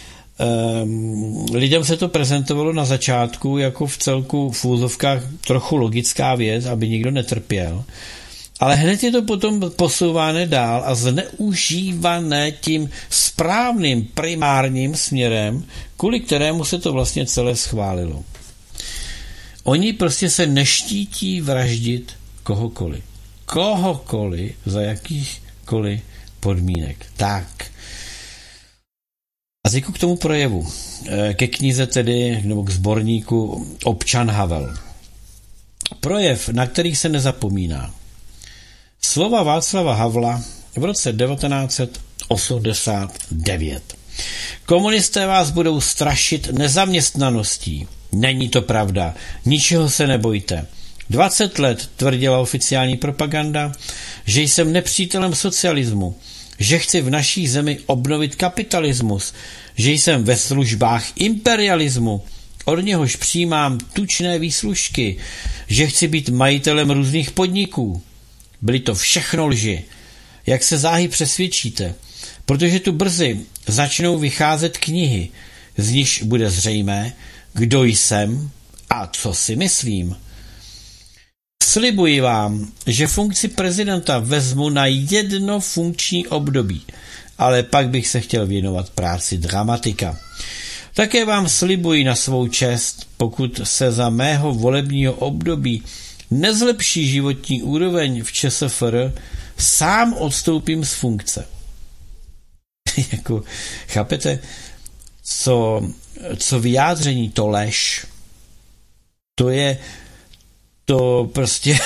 lidem se to prezentovalo na začátku jako v celku v úzovkách trochu logická věc, aby nikdo netrpěl, ale hned je to potom posouváno dál a zneužívané tím správným primárním směrem, kvůli kterému se to vlastně celé schválilo. Oni prostě se neštítí vraždit kohokoliv. Kohokoliv za jakýchkoliv podmínek. Tak. A teď k tomu projevu. Ke knize tedy, nebo k sborníku Občan Havel. Projev, na který se nezapomíná. Slova Václava Havla v roce 1989. Komunisté vás budou strašit nezaměstnaností. Není to pravda. Ničeho se nebojte. 20 let tvrdila oficiální propaganda, že jsem nepřítelem socialismu, že chci v naší zemi obnovit kapitalismus, že jsem ve službách imperialismu, od něhož přijímám tučné výslužky, že chci být majitelem různých podniků. Byly to všechno lži. Jak se záhy přesvědčíte? Protože tu brzy začnou vycházet knihy, z nichž bude zřejmé, kdo jsem a co si myslím. Slibuji vám, že funkci prezidenta vezmu na 1 funkční období, ale pak bych se chtěl věnovat práci dramatika. Také vám slibuji na svou čest, pokud se za mého volebního období nezlepší životní úroveň v ČSFR, sám odstoupím z funkce. Jako, chápete, co vyjádření, to lež, to je to prostě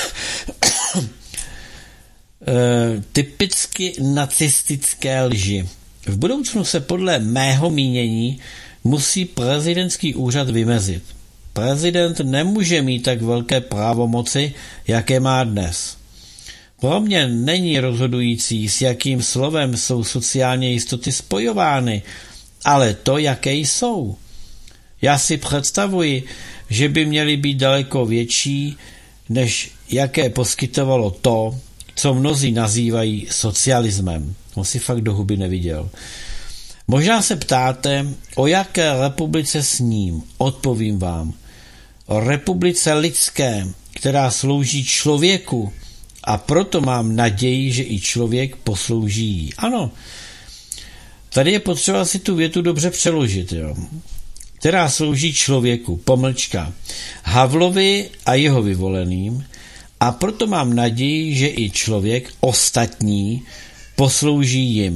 typicky nacistické lži. V budoucnu se podle mého mínění musí prezidentský úřad vymezit. Prezident nemůže mít tak velké právomoci, jaké má dnes. Pro mě není rozhodující, s jakým slovem jsou sociální jistoty spojovány, ale to, jaké jsou. Já si představuji, že by měly být daleko větší, než jaké poskytovalo to, co mnozí nazývají socialismem. On si fakt do huby neviděl. Možná se ptáte, o jaké republice sním. Odpovím vám. O republice lidské, která slouží člověku, a proto mám naději, že i člověk poslouží jí. Ano, tady je potřeba si tu větu dobře přeložit, jo. Která slouží člověku, pomlčka, Havlovi a jeho vyvoleným, a proto mám naději, že i člověk ostatní poslouží jim.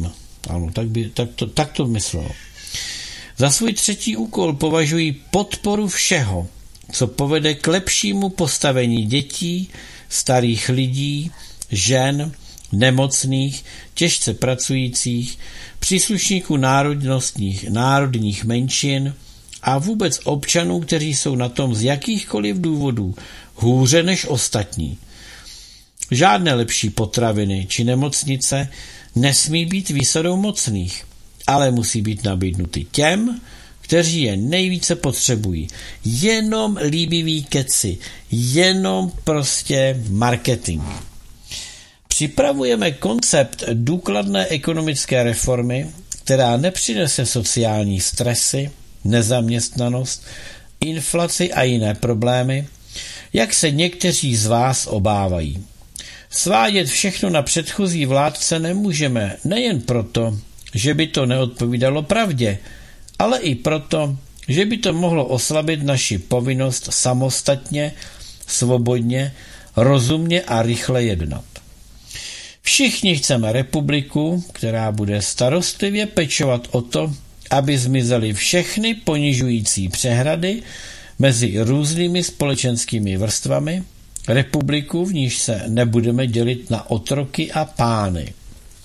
Ano, tak to myslel. Za svůj třetí úkol považují podporu všeho, co povede k lepšímu postavení dětí, starých lidí, žen, nemocných, těžce pracujících, příslušníků národních menšin a vůbec občanů, kteří jsou na tom z jakýchkoliv důvodů hůře než ostatní. Žádné lepší potraviny či nemocnice nesmí být výsadou mocných, ale musí být nabídnuty těm, kteří je nejvíce potřebují. Jenom líbivý keci, jenom prostě marketing. Připravujeme koncept důkladné ekonomické reformy, která nepřinese sociální stresy, nezaměstnanost, inflaci a jiné problémy, jak se někteří z vás obávají. Svádět všechno na předchozí vládce nemůžeme, nejen proto, že by to neodpovídalo pravdě, ale i proto, že by to mohlo oslabit naši povinnost samostatně, svobodně, rozumně a rychle jednat. Všichni chceme republiku, která bude starostlivě pečovat o to, aby zmizely všechny ponižující přehrady mezi různými společenskými vrstvami, republiku, v níž se nebudeme dělit na otroky a pány.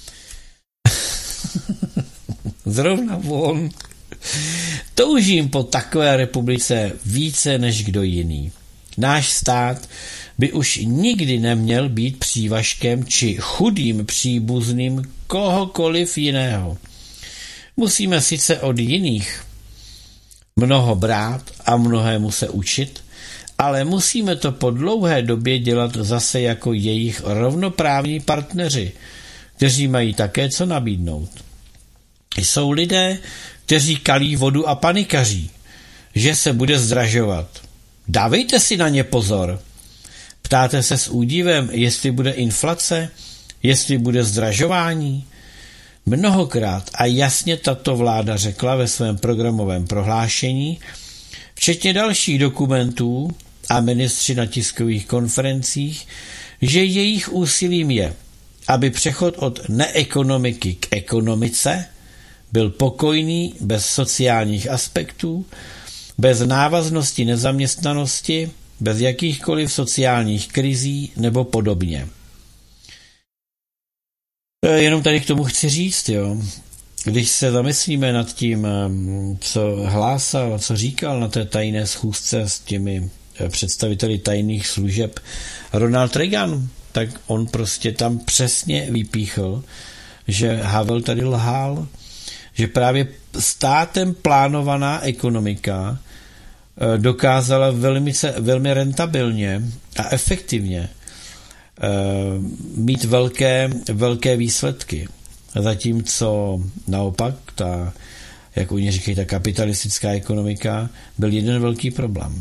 Zrovna on. Toužím po takové republice více než kdo jiný. Náš stát by už nikdy neměl být přívažkem či chudým příbuzným kohokoliv jiného. Musíme sice od jiných mnoho brát a mnohému se učit, ale musíme to po dlouhé době dělat zase jako jejich rovnoprávní partneři, kteří mají také co nabídnout. Jsou lidé, kteří kalí vodu a panikaří, že se bude zdražovat. Dávejte si na ně pozor. Ptáte se s údivem, jestli bude inflace, jestli bude zdražování. Mnohokrát a jasně tato vláda řekla ve svém programovém prohlášení, včetně dalších dokumentů a ministři na tiskových konferencích, že jejich úsilím je, aby přechod od neekonomiky k ekonomice byl pokojný, bez sociálních aspektů, bez návaznosti nezaměstnanosti, bez jakýchkoliv sociálních krizí nebo podobně. Jenom tady k tomu chci říct, jo. Když se zamyslíme nad tím, co hlásal, co říkal na té tajné schůzce s těmi představiteli tajných služeb Ronald Reagan, tak on prostě tam přesně vypíchl, že Havel tady lhal, že právě státem plánovaná ekonomika dokázala velmi rentabilně a efektivně mít velké výsledky. Zatímco naopak jak oni říkají, ta kapitalistická ekonomika byl jeden velký problém.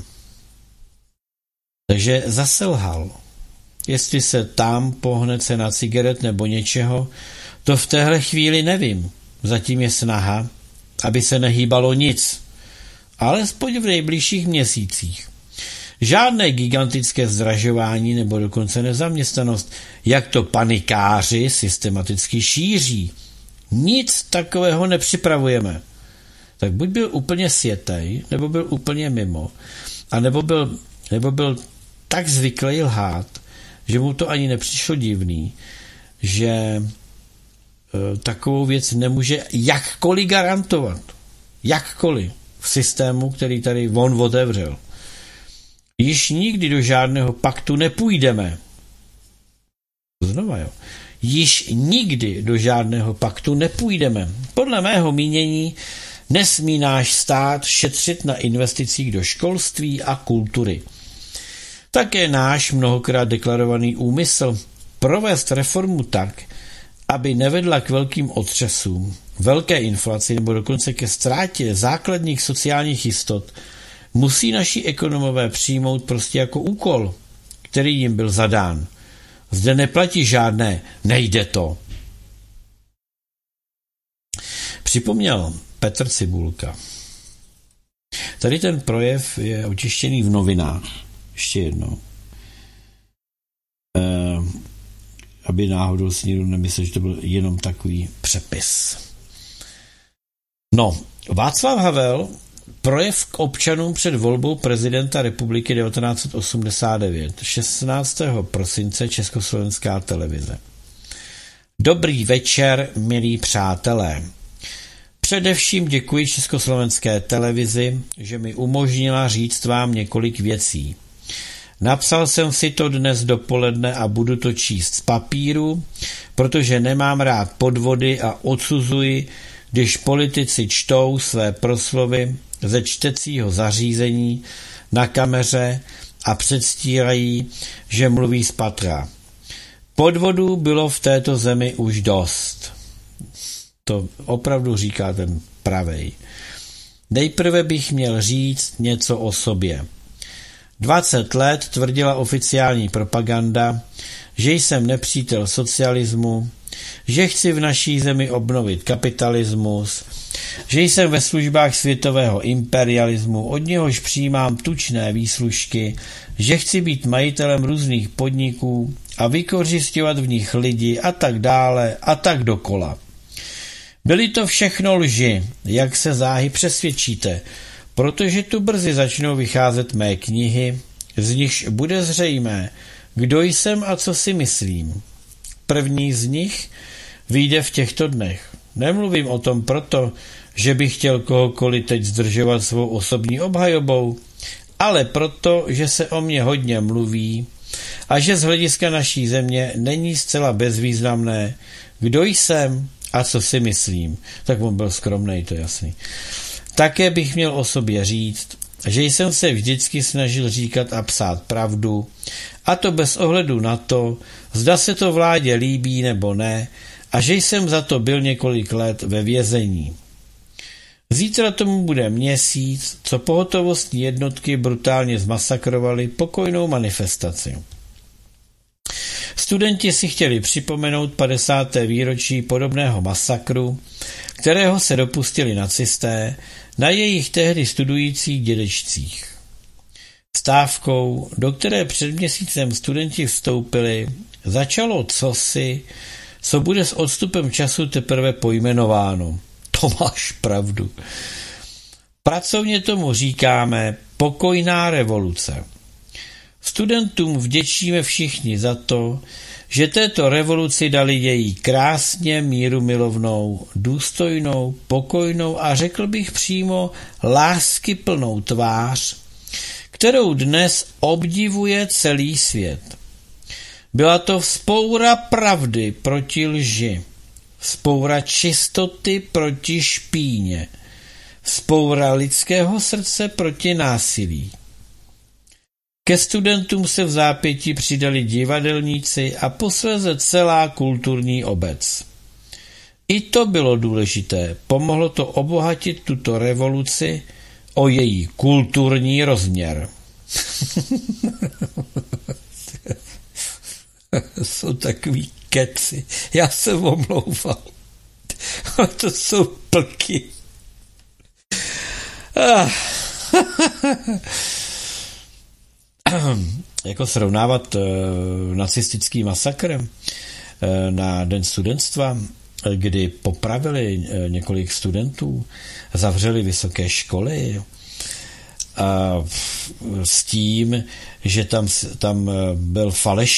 Takže zase lhal. Jestli se tam pohne cena cigaret nebo něčeho, to v téhle chvíli nevím. Zatím je snaha, aby se nehýbalo nic. Alespoň v nejbližších měsících. Žádné gigantické zdražování nebo dokonce nezaměstnanost, jak to panikáři systematicky šíří. Nic takového nepřipravujeme. Tak buď byl úplně sjetej, nebo byl úplně mimo, a nebo byl tak zvyklý lhát, že mu to ani nepřišlo divný, že takovou věc nemůže jakkoliv garantovat. Jakkoliv v systému, který tady on otevřel. Již nikdy do žádného paktu nepůjdeme. Znova, jo. Již nikdy do žádného paktu nepůjdeme. Podle mého mínění nesmí náš stát šetřit na investicích do školství a kultury. Také náš mnohokrát deklarovaný úmysl provést reformu tak, aby nevedla k velkým otřesům, velké inflaci nebo dokonce ke ztrátě základních sociálních jistot, musí naši ekonomové přijmout prostě jako úkol, který jim byl zadán. Zde neplatí žádné nejde to. Připomněl Petr Cibulka. Tady ten projev je očištěný v novinách. Ještě jednou. aby náhodou si někdo nemyslel, že to byl jenom takový přepis. No, Václav Havel, projev k občanům před volbou prezidenta republiky 1989, 16. prosince, Československá televize. Dobrý večer, milí přátelé. Především děkuji Československé televizi, že mi umožnila říct vám několik věcí. Napsal jsem si to dnes dopoledne a budu to číst z papíru, protože nemám rád podvody a odsuzuji, když politici čtou své proslovy ze čtecího zařízení na kameře a předstírají, že mluví z patra. Podvodů bylo v této zemi už dost. To opravdu říká ten pravej. Nejprve bych měl říct něco o sobě. 20 let tvrdila oficiální propaganda, že jsem nepřítel socialismu, že chci v naší zemi obnovit kapitalismus, že jsem ve službách světového imperialismu, od něhož přijímám tučné výslužky, že chci být majitelem různých podniků a vykořisťovat v nich lidi a tak dále a tak dokola. Byly to všechno lži, jak se záhy přesvědčíte, protože tu brzy začnou vycházet mé knihy, z nichž bude zřejmé, kdo jsem a co si myslím. První z nich vyjde v těchto dnech. Nemluvím o tom proto, že bych chtěl kohokoliv teď zdržovat svou osobní obhajobou, ale proto, že se o mě hodně mluví a že z hlediska naší země není zcela bezvýznamné, kdo jsem a co si myslím. Tak on byl skromnej, to je jasný. Také bych měl o sobě říct, že jsem se vždycky snažil říkat a psát pravdu, a to bez ohledu na to, zda se to vládě líbí nebo ne, a že jsem za to byl několik let ve vězení. Zítra tomu bude měsíc, co pohotovostní jednotky brutálně zmasakrovali pokojnou manifestaci. Studenti si chtěli připomenout 50. výročí podobného masakru, kterého se dopustili nacisté na jejich tehdy studujících dědečcích. Stávkou, do které před měsícem studenti vstoupili, začalo cosi, co bude s odstupem času teprve pojmenováno. To máš pravdu. Pracovně tomu říkáme pokojná revoluce. Studentům vděčíme všichni za to, že této revoluci dali její krásně mírumilovnou, důstojnou, pokojnou a řekl bych přímo láskyplnou tvář, kterou dnes obdivuje celý svět. Byla to vzpoura pravdy proti lži, vzpoura čistoty proti špíně, vzpoura lidského srdce proti násilí. Ke studentům se v zápětí přidali divadelníci a posléze celá kulturní obec. I to bylo důležité, pomohlo to obohatit tuto revoluci o její kulturní rozměr. Jsou takový keci, já se omlouvám. To jsou plky. Jako srovnávat nacistický masakr na Den studentstva, kdy popravili několik studentů, zavřeli vysoké školy a s tím, že tam byl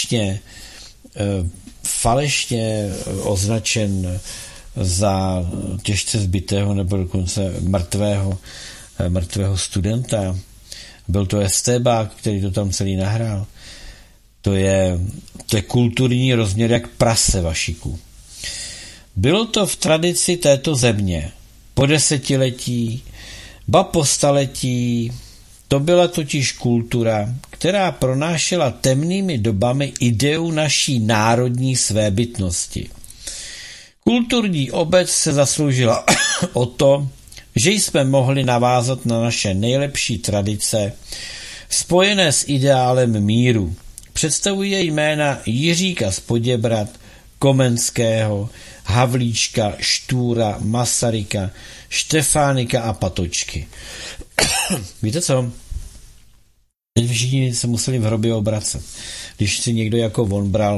falešně označen za těžce zbitého nebo dokonce mrtvého studenta. Byl to estébák, který to tam celý nahrál. To je kulturní rozměr jak prase, Vašiku. Bylo to v tradici této země. Po desetiletí, ba po staletí, to byla totiž kultura, která pronášela temnými dobami ideu naší národní svébytnosti. Kulturní obec se zasloužila o to, že jsme mohli navázat na naše nejlepší tradice, spojené s ideálem míru. Představuje jména Jiříka z Poděbrad, Komenského, Havlíčka, Štúra, Masaryka, Štefánika a Patočky. Víte co? Teď všichni se museli v hrobě obracet. Když si někdo jako on bral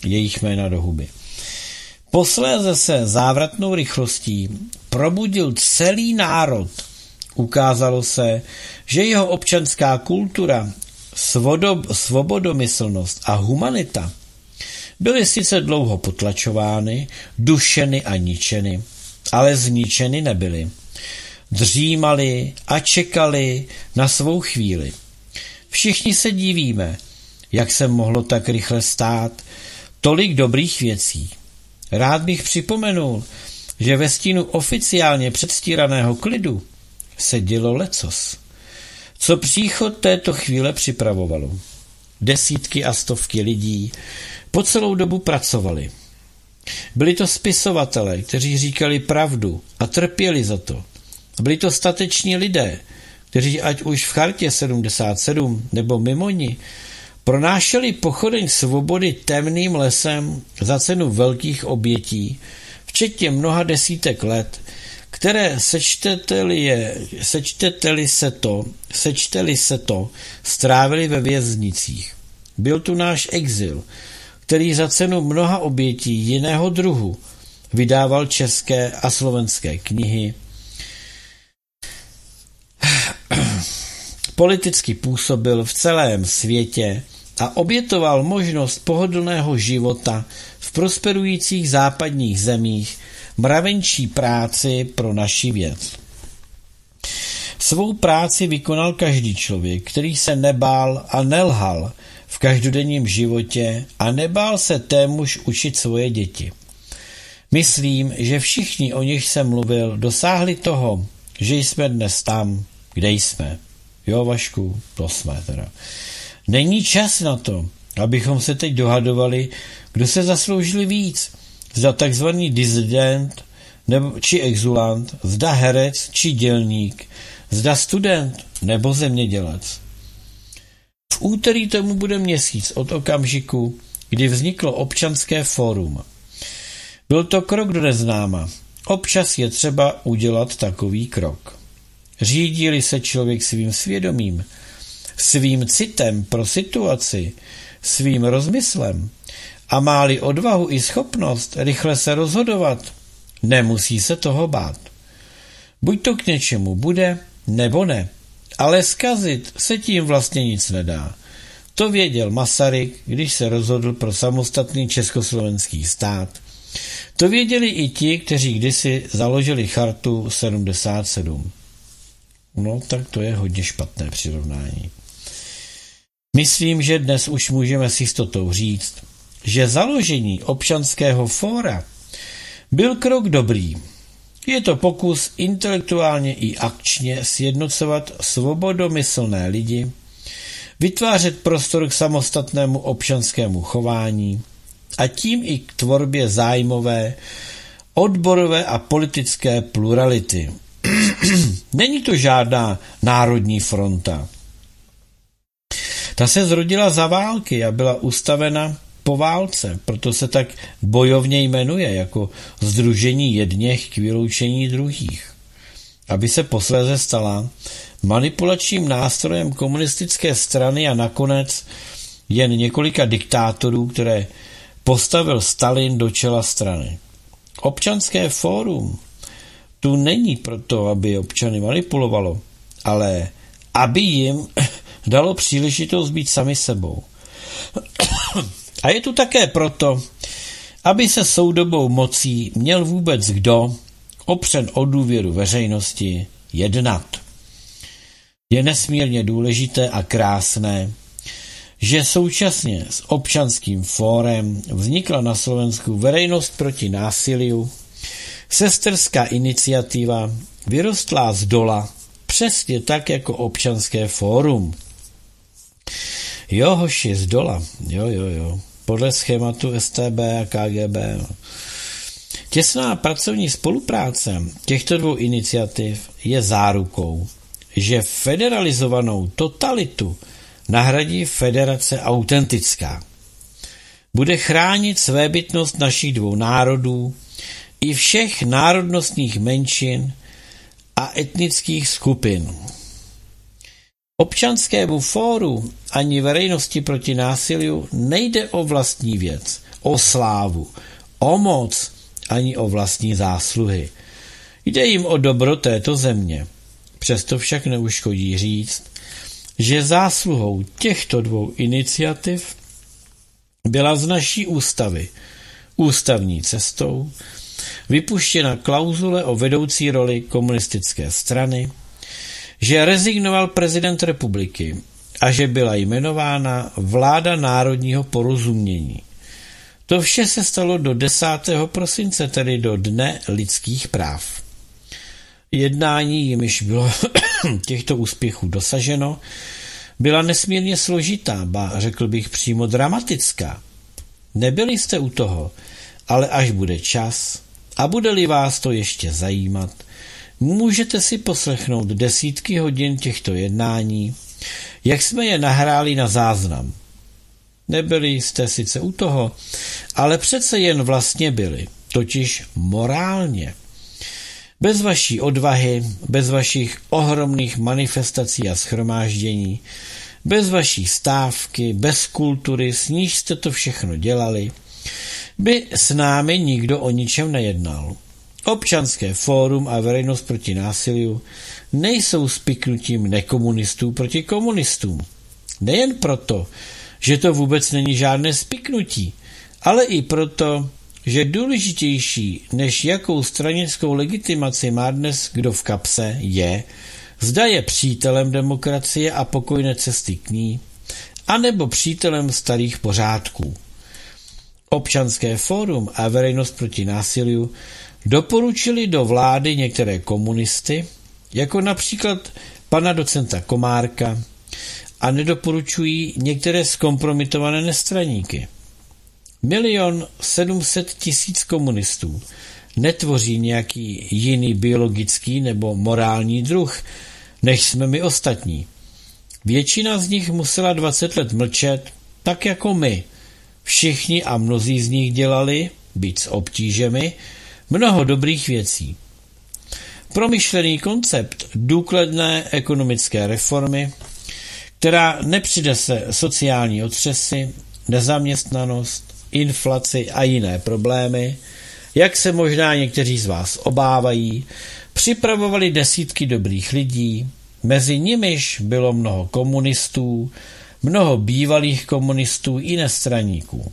jejich jména do huby. Posléze se závratnou rychlostí probudil celý národ. Ukázalo se, že jeho občanská kultura, svobodomyslnost a humanita byly sice dlouho potlačovány, dušeny a ničeny, ale zničeny nebyly. Dřímali a čekali na svou chvíli. Všichni se divíme, jak se mohlo tak rychle stát tolik dobrých věcí. Rád bych připomenul, že ve stínu oficiálně předstíraného klidu se dělo lecos, co příchod této chvíle připravovalo. Desítky a stovky lidí po celou dobu pracovali. Byli to spisovatelé, kteří říkali pravdu a trpěli za to. Byli to stateční lidé, kteří ať už v chartě 77 nebo mimo ní pronášeli pochodeň svobody temným lesem za cenu velkých obětí, včetně mnoha desítek let, které sečteli se to, strávili ve věznicích. Byl tu náš exil, který za cenu mnoha obětí jiného druhu vydával české a slovenské knihy, politicky působil v celém světě a obětoval možnost pohodlného života v prosperujících západních zemích mravenčí práci pro naši věc. Svou práci vykonal každý člověk, který se nebál a nelhal v každodenním životě a nebál se témuž učit svoje děti. Myslím, že všichni, o nich jsem mluvil, dosáhli toho, že jsme dnes tam, kde jsme. Jo, Vašku, to jsme teda. Není čas na to, abychom se teď dohadovali, kdo se zasloužil víc, zda takzvaný disident či exulant, zda herec či dělník, zda student nebo zemědělec. V úterý tomu bude měsíc od okamžiku, kdy vzniklo občanské fórum. Byl to krok do neznáma. Občas je třeba udělat takový krok. Řídí-li se člověk svým svědomím, svým citem pro situaci, svým rozmyslem a má-li odvahu i schopnost rychle se rozhodovat, nemusí se toho bát. Buď to k něčemu bude, nebo ne, ale zkazit se tím vlastně nic nedá. To věděl Masaryk, když se rozhodl pro samostatný československý stát. To věděli i ti, kteří kdysi založili chartu 77. No, tak to je hodně špatné přirovnání. Myslím, že dnes už můžeme s jistotou říct, že založení občanského fóra byl krok dobrý. Je to pokus intelektuálně i akčně sjednocovat svobodomyslné lidi, vytvářet prostor k samostatnému občanskému chování a tím i k tvorbě zájmové, odborové a politické plurality. Není to žádná národní fronta. Ta se zrodila za války a byla ustavena po válce, proto se tak bojovně jmenuje jako sdružení jedněch k vyloučení druhých. Aby se posléze stala manipulačním nástrojem komunistické strany a nakonec jen několika diktátorů, které postavil Stalin do čela strany. Občanské fórum tu není proto, aby občany manipulovalo, ale aby jim dalo příležitost být sami sebou. A je tu také proto, aby se soudobou mocí měl vůbec kdo, opřen o důvěru veřejnosti, jednat. Je nesmírně důležité a krásné, že současně s občanským fórem vznikla na Slovensku Veřejnost proti násiliu, sesterská iniciativa vyrostlá z dola, přesně tak jako občanské fórum. Jo, hoši, z dola, jo, podle schématu STB a KGB. Těsná pracovní spolupráce těchto dvou iniciativ je zárukou, že federalizovanou totalitu nahradí federace autentická. Bude chránit svébytnost našich dvou národů i všech národnostních menšin a etnických skupin. Občanskému fóru ani Veřejnosti proti násiliu nejde o vlastní věc, o slávu, o moc, ani o vlastní zásluhy. Jde jim o dobro této země. Přesto však neuškodí říct, že zásluhou těchto dvou iniciativ byla z naší ústavy ústavní cestou vypuštěna klauzule o vedoucí roli komunistické strany, že rezignoval prezident republiky a že byla jmenována vláda národního porozumění. To vše se stalo do 10. prosince, tedy do Dne lidských práv. Jednání, jimiž bylo těchto úspěchů dosaženo, byla nesmírně složitá, ba řekl bych přímo dramatická. Nebyli jste u toho, ale až bude čas a bude-li vás to ještě zajímat, můžete si poslechnout desítky hodin těchto jednání, jak jsme je nahráli na záznam. Nebyli jste sice u toho, ale přece jen vlastně byli, totiž morálně. Bez vaší odvahy, bez vašich ohromných manifestací a shromáždění, bez vaší stávky, bez kultury, s níž jste to všechno dělali, by s námi nikdo o ničem nejednal. Občanské fórum a veřejnost proti násiliu nejsou spiknutím nekomunistů proti komunistům. Nejen proto, že to vůbec není žádné spiknutí, ale i proto, že důležitější, než jakou stranickou legitimaci má dnes kdo v kapse, je, zda je přítelem demokracie a pokojné cesty k ní, anebo přítelem starých pořádků. Občanské fórum a veřejnost proti násiliu doporučili do vlády některé komunisty, jako například pana docenta Komárka, a nedoporučují některé zkompromitované nestraníky. 1 700 000 komunistů netvoří nějaký jiný biologický nebo morální druh, než jsme my ostatní. Většina z nich musela 20 let mlčet, tak jako my. Všichni a mnozí z nich dělali, byť s obtížemi, mnoho dobrých věcí. Promyšlený koncept důkladné ekonomické reformy, která nepřinese sociální otřesy, nezaměstnanost, inflaci a jiné problémy, jak se možná někteří z vás obávají, připravovali desítky dobrých lidí, mezi nimiž bylo mnoho komunistů, mnoho bývalých komunistů i nestraníků.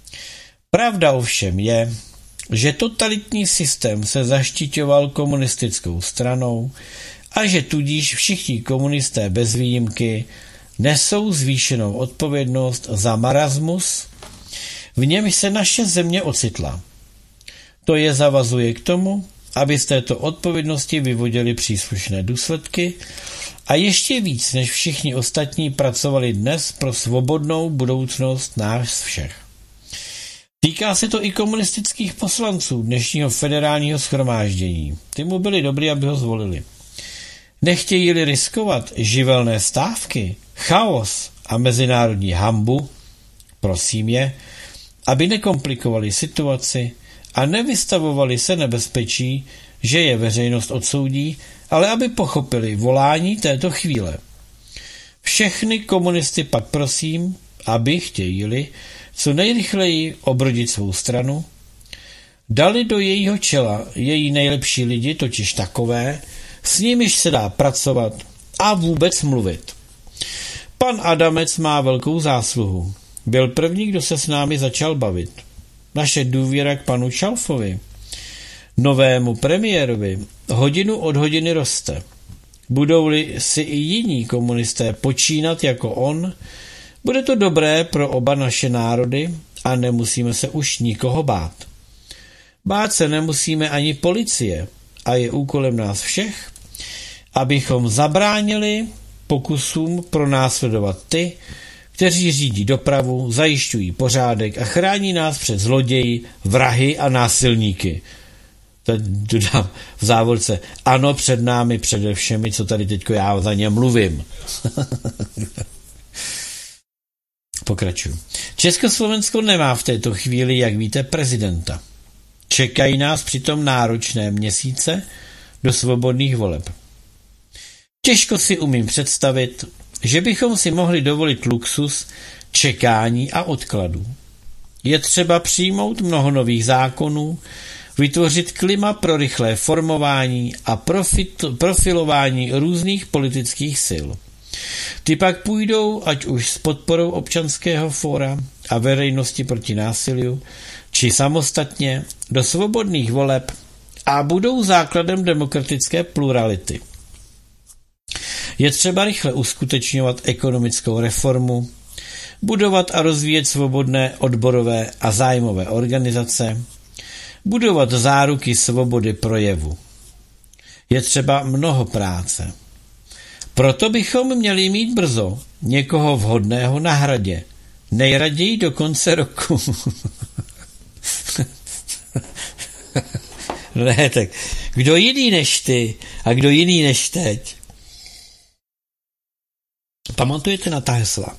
Pravda ovšem je, že totalitní systém se zaštiťoval komunistickou stranou a že tudíž všichni komunisté bez výjimky nesou zvýšenou odpovědnost za marasmus, v němž se naše země ocitla. To je zavazuje k tomu, aby z této odpovědnosti vyvodili příslušné důsledky a ještě víc než všichni ostatní pracovali dnes pro svobodnou budoucnost nás všech. Týká se to i komunistických poslanců dnešního federálního shromáždění. Ty mu byli dobrý, aby ho zvolili. Nechtějí-li riskovat živelné stávky, chaos a mezinárodní hanbu, prosím je, aby nekomplikovali situaci a nevystavovali se nebezpečí, že je veřejnost odsoudí, ale aby pochopili volání této chvíle. Všechny komunisty pak prosím, aby chtějí-li co nejrychleji obrodit svou stranu, dali do jejího čela její nejlepší lidi, totiž takové, s nimiž se dá pracovat a vůbec mluvit. Pan Adamec má velkou zásluhu. Byl první, kdo se s námi začal bavit. Naše důvěra k panu Čalfovi, novému premiérovi, hodinu od hodiny roste. Budou-li si i jiní komunisté počínat jako on, bude to dobré pro oba naše národy a nemusíme se už nikoho bát. Bát se nemusíme ani policie a je úkolem nás všech, abychom zabránili pokusům pronásledovat ty, kteří řídí dopravu, zajišťují pořádek a chrání nás před zloději, vrahy a násilníky. Teď dodám v závorce, ano, před námi, přede všemi, co tady teďko já za ně mluvím. Pokračuju. Československo nemá v této chvíli, jak víte, prezidenta. Čekají nás přitom náročné měsíce do svobodných voleb. Těžko si umím představit, že bychom si mohli dovolit luxus čekání a odkladů. Je třeba přijmout mnoho nových zákonů, vytvořit klima pro rychlé formování a profilování různých politických sil. Ty pak půjdou, ať už s podporou občanského fóra a veřejnosti proti násiliu, či samostatně do svobodných voleb a budou základem demokratické plurality. Je třeba rychle uskutečňovat ekonomickou reformu, budovat a rozvíjet svobodné odborové a zájmové organizace, budovat záruky svobody projevu. Je třeba mnoho práce. Proto bychom měli mít brzo někoho vhodného na Hradě. Nejraději do konce roku. Ne, tak kdo jiný než ty a kdo jiný než teď? Pamatujete na ta hesla?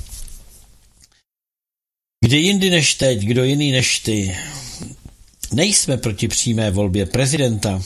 Kde jindy než teď, kdo jiný než ty? Nejsme proti přímé volbě prezidenta.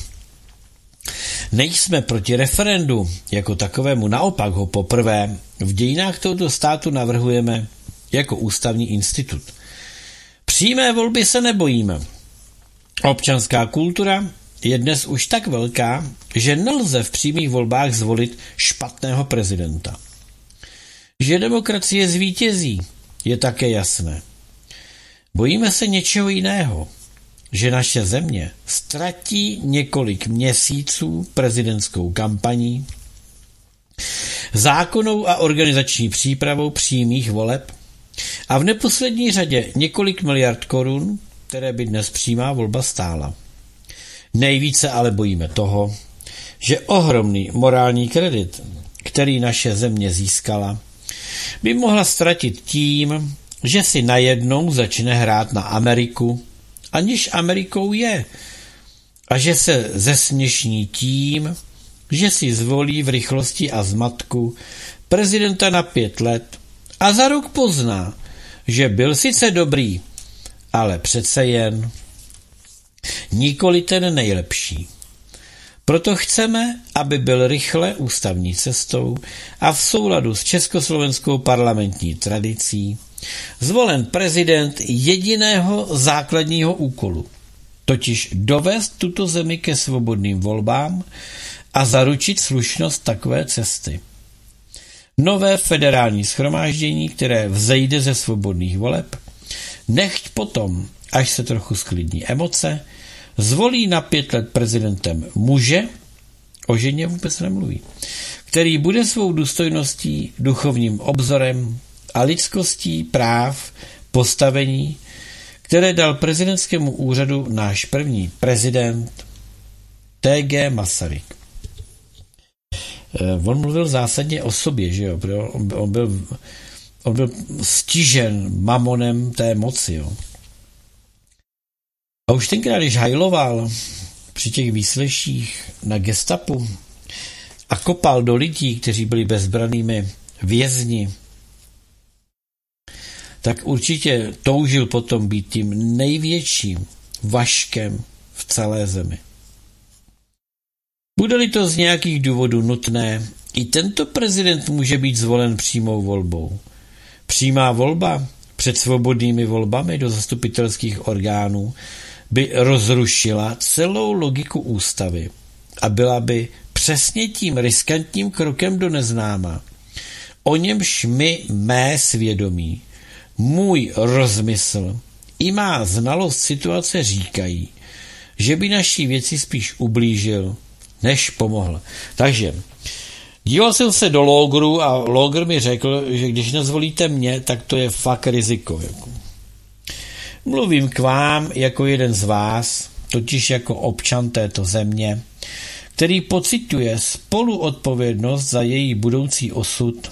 Nejsme proti referendu jako takovému, naopak ho poprvé v dějinách tohoto státu navrhujeme jako ústavní institut. Přímé volby se nebojíme. Občanská kultura je dnes už tak velká, že nelze v přímých volbách zvolit špatného prezidenta. Že demokracie zvítězí, je také jasné. Bojíme se něčeho jiného, že naše země ztratí několik měsíců prezidentskou kampaní, zákonnou a organizační přípravou přímých voleb a v neposlední řadě několik miliard korun, které by dnes přímá volba stála. Nejvíce ale bojíme toho, že ohromný morální kredit, který naše země získala, by mohla ztratit tím, že si najednou začne hrát na Ameriku, aniž Amerikou je, a že se zesměšní tím, že si zvolí v rychlosti a zmatku prezidenta na 5 let a za rok pozná, že byl sice dobrý, ale přece jen nikoli ten nejlepší. Proto chceme, aby byl rychle ústavní cestou a v souladu s československou parlamentní tradicí zvolen prezident jediného základního úkolu, totiž dovést tuto zemi ke svobodným volbám a zaručit slušnost takové cesty. Nové federální shromáždění, které vzejde ze svobodných voleb, nechť potom, až se trochu sklidní emoce, zvolí na 5 let prezidentem muže, o ženě vůbec nemluví, který bude svou důstojností, duchovním obzorem a lidskostí práv, postavení, které dal prezidentskému úřadu náš první prezident T.G. Masaryk. On mluvil zásadně o sobě, že jo? On byl stižen mamonem té moci, jo? A už tenkrát, když hajloval při těch výsleších na gestapu a kopal do lidí, kteří byli bezbrannými vězni, tak určitě toužil potom být tím největším vaškem v celé zemi. Bude-li to z nějakých důvodů nutné, i tento prezident může být zvolen přímou volbou. Přímá volba před svobodnými volbami do zastupitelských orgánů by rozrušila celou logiku ústavy a byla by přesně tím riskantním krokem do neznáma, o němž mé svědomí, můj rozmysl i má znalost situace říkají, že by naší věci spíš ublížil, než pomohl. Takže díval jsem se do logru a logr mi řekl, že když nezvolíte mě, tak to je fakt riziko. Mluvím k vám jako jeden z vás, totiž jako občan této země, který pociťuje spoluodpovědnost za její budoucí osud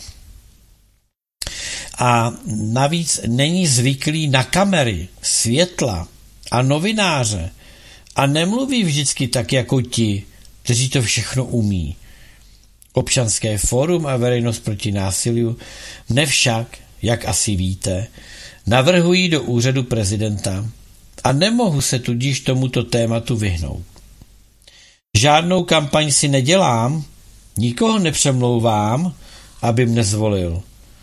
a navíc není zvyklý na kamery, světla a novináře a nemluví vždycky tak jako ti, kteří to všechno umí. Občanské fórum a veřejnost proti násiliu mne však, jak asi víte, navrhují do úřadu prezidenta a nemohu se tudíž tomuto tématu vyhnout. Žádnou kampaň si nedělám, nikoho nepřemlouvám, aby mne zvolil.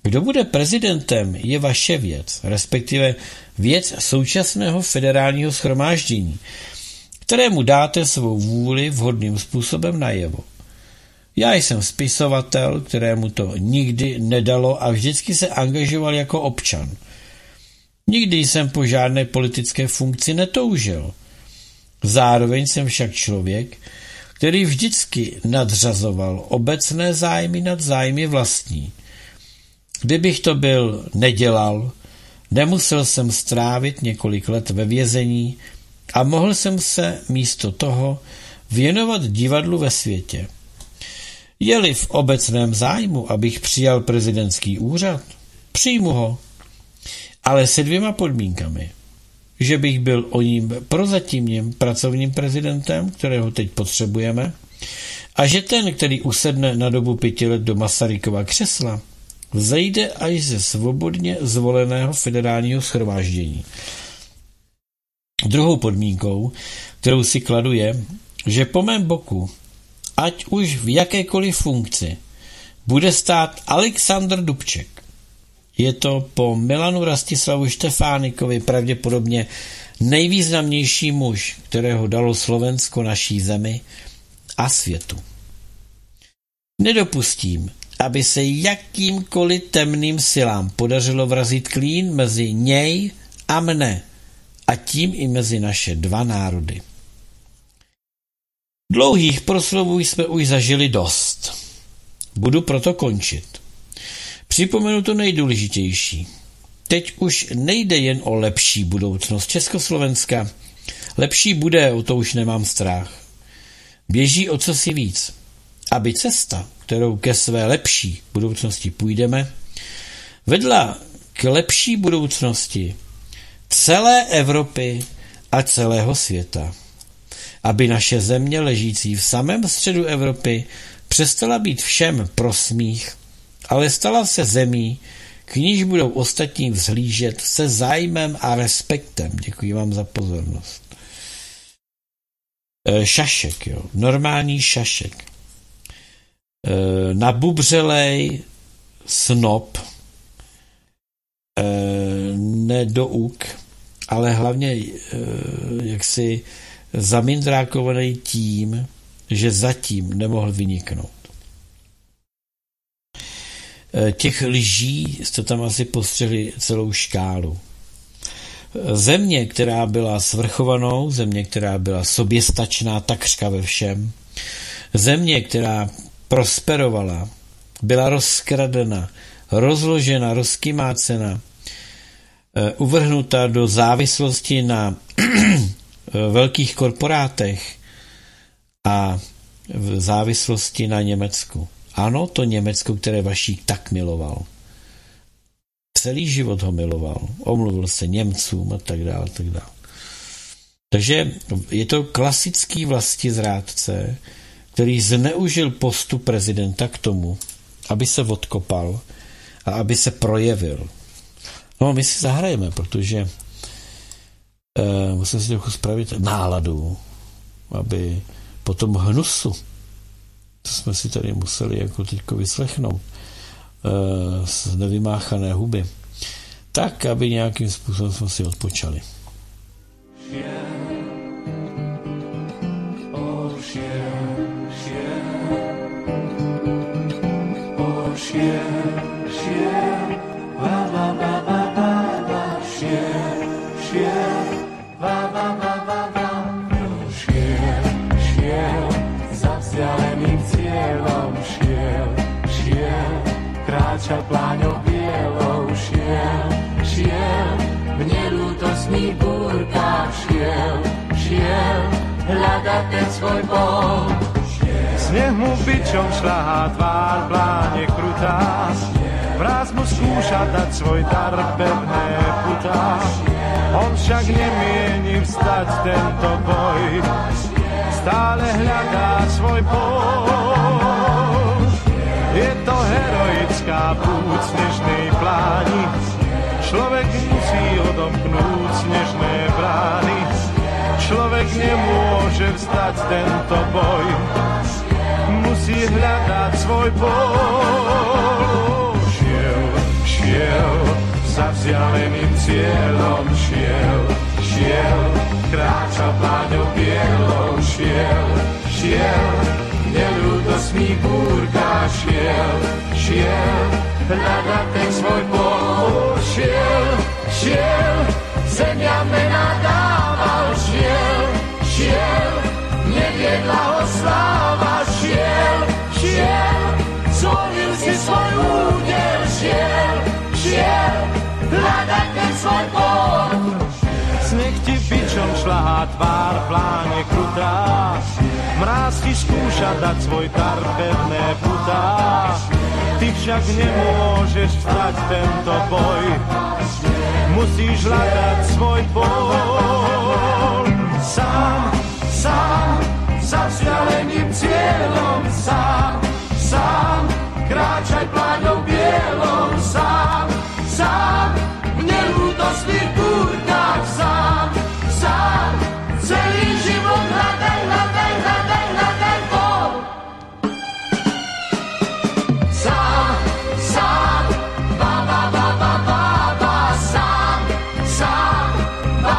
Kdo bude prezidentem, je vaše věc, respektive věc současného federálního shromáždění, kterému dáte svou vůli vhodným způsobem najevo. Já jsem spisovatel, kterému to nikdy nedalo a vždycky se angažoval jako občan. Nikdy jsem po žádné politické funkci netoužil. Zároveň jsem však člověk, který vždycky nadřazoval obecné zájmy nad zájmy vlastní. Kdybych to byl nedělal, nemusel jsem strávit několik let ve vězení a mohl jsem se místo toho věnovat divadlu ve světě. Je-li v obecném zájmu, abych přijal prezidentský úřad, přijmu ho, ale se 2 podmínkami. Že bych byl o ním prozatímním pracovním prezidentem, kterého teď potřebujeme, a že ten, který usedne na dobu 5 let do Masarykova křesla, vzejde až ze svobodně zvoleného federálního shromáždění. Druhou podmínkou, kterou si kladu, je, že po mém boku, ať už v jakékoliv funkci, bude stát Alexandr Dubček. Je to po Milanu Rastislavu Štefánikovi pravděpodobně nejvýznamnější muž, kterého dalo Slovensko naší zemi a světu. Nedopustím, aby se jakýmkoliv temným silám podařilo vrazit klín mezi něj a mne, a tím i mezi naše 2 národy. Dlouhých proslovů jsme už zažili dost. Budu proto končit. Připomenu to nejdůležitější. Teď už nejde jen o lepší budoucnost Československa. Lepší bude, o to už nemám strach. Běží o cosi víc. Aby cesta, kterou ke své lepší budoucnosti půjdeme, vedla k lepší budoucnosti celé Evropy a celého světa. Aby naše země ležící v samém středu Evropy přestala být všem pro smích, ale stala se zemí, k níž budou ostatní vzhlížet se zájmem a respektem. Děkuji vám za pozornost. Šašek, jo. Normální šašek. Nabubřelej snob, nedouk, ale hlavně jaksi zamindrákovaný tím, že zatím nemohl vyniknout. Těch lží jste tam asi postřehli celou škálu. Země, která byla svrchovanou, země, která byla soběstačná takřka ve všem, země, která prosperovala, byla rozkradena, rozložena, rozkymácena, uvrhnuta do závislosti na velkých korporátech a v závislosti na Německu. Ano, to Německo, které Vašík tak miloval. Celý život ho miloval. Omluvil se Němcům a tak dále, tak dále. Takže je to klasický vlastizrádce, který zneužil postu prezidenta k tomu, aby se odkopal a aby se projevil. No, my si zahrajeme, protože musím si trochu spravit náladu, aby po tom hnusu, to jsme si tady museli jako teďko vyslechnout, z nevymáchané huby, tak, aby nějakým způsobem jsme si odpočali. Kráčal pláňou bielou, šiel, v nelútostných búrkách šiel, hľadať ten svoj bol. Sneh mu bičom šľahá tvár, pláne krutá, vraz mu skúša dať svoj dar, pevné putá. On však nemieni vstať tento boj, stále hľadá svoj pol. Je to heroická púť snežnej pláni, človek musí odomknúť snežné brány. Človek nemôže vstať tento boj, musí hľadať svoj boj. za vzdialeným cieľom šiel, kráčal pláňou bielou, šiel, neľútostný búrka šiel, hľadať ten svoj pol, šiel, zemia mena dával, šiel, neviedla ho sláva, šiel, zvolil si svoj údel, šiel, hľadať ten svoj pol. Sneh ti bičom šľahá tvár, pláne krutá, mráz ti skúša dať svoj karpetné putá. Ty však nemôžeš vstať tento boj, musíš hľadať svoj pol. Sám, za vzdialeným cieľom, sám, kráčaj pláňou bielou, sám, v neľútostných búrkach, sám, celý život hľadaj bol. Sám, ba, sám, ba,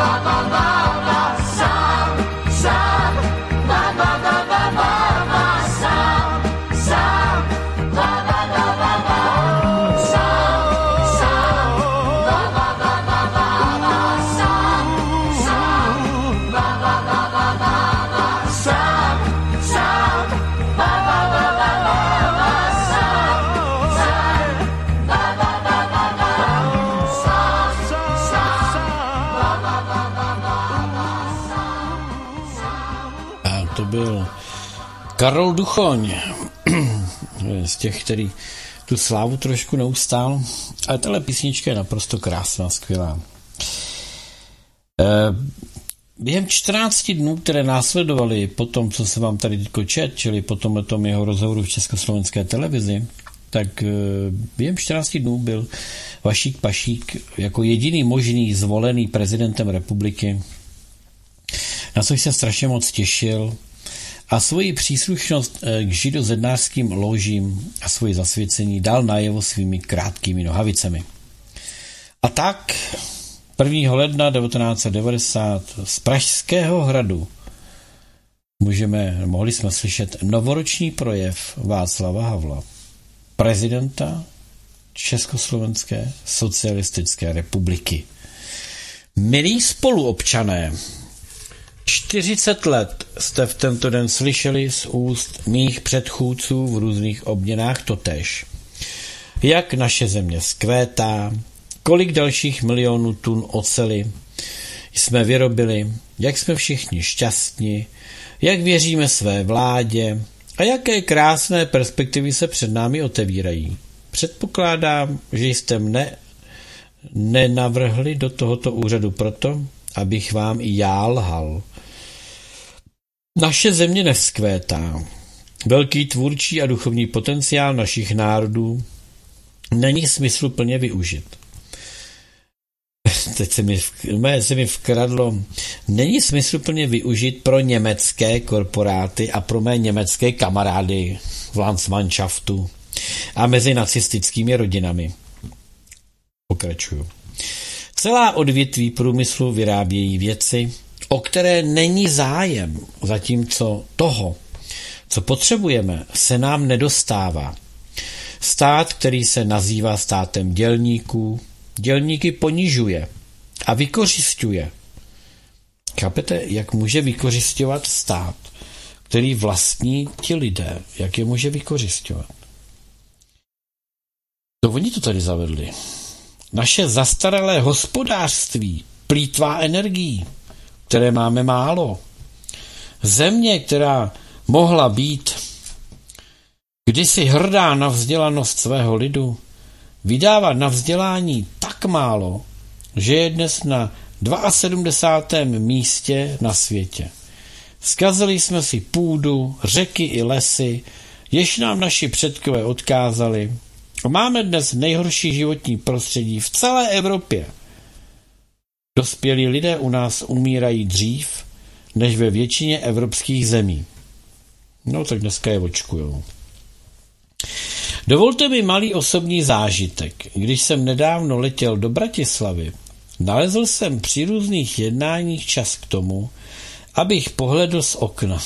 Karol Duchoň, z těch, který tu slávu trošku neustál, ale tahle písnička je naprosto krásná, skvělá. Během 14 dnů, které následovaly po tom, co jsem vám tady teďko čet, čili po tomhletom jeho rozhovoru v československé televizi, tak během 14 dnů byl Vašík Pašík jako jediný možný zvolený prezidentem republiky, na což se strašně moc těšil, a svoji příslušnost k židozednářským ložím a svoji zasvěcení dal najevo svými krátkými nohavicemi. A tak 1. ledna 1990 z Pražského hradu mohli jsme slyšet novoroční projev Václava Havla, prezidenta Československé socialistické republiky. Milí spoluobčané, 40 let jste v tento den slyšeli z úst mých předchůdců v různých obměnách totéž. Jak naše země zkvétá, kolik dalších milionů tun oceli jsme vyrobili, jak jsme všichni šťastní, jak věříme své vládě a jaké krásné perspektivy se před námi otevírají. Předpokládám, že jste mne nenavrhli do tohoto úřadu proto, abych vám i já lhal. Naše země nevzkvétá. Velký tvůrčí a duchovní potenciál našich národů není smysluplně využit. Teď se mi vkradlo. Není smysluplně využit pro německé korporáty a pro mé německé kamarády v Landsmannschaftu a mezi nacistickými rodinami. Pokračuju. Celá odvětví průmyslu vyrábějí věci, o které není zájem, zatímco toho, co potřebujeme, se nám nedostává. Stát, který se nazývá státem dělníků, dělníky ponižuje a vykořisťuje. Chápete, jak může vykořisťovat stát, který vlastní ti lidé, jak je může vykořisťovat? To oni to tady zavedli. Naše zastaralé hospodářství plýtvá energií, které máme málo. Země, která mohla být kdysi hrdá na vzdělanost svého lidu, vydává na vzdělání tak málo, že je dnes na 72. místě na světě. Zkazili jsme si půdu, řeky i lesy, jež nám naši předkové odkázali. Máme dnes nejhorší životní prostředí v celé Evropě. Dospělí lidé u nás umírají dřív, než ve většině evropských zemí. No tak dneska je očkujou. Dovolte mi malý osobní zážitek. Když jsem nedávno letěl do Bratislavy, nalezl jsem při různých jednáních čas k tomu, abych pohledl z okna.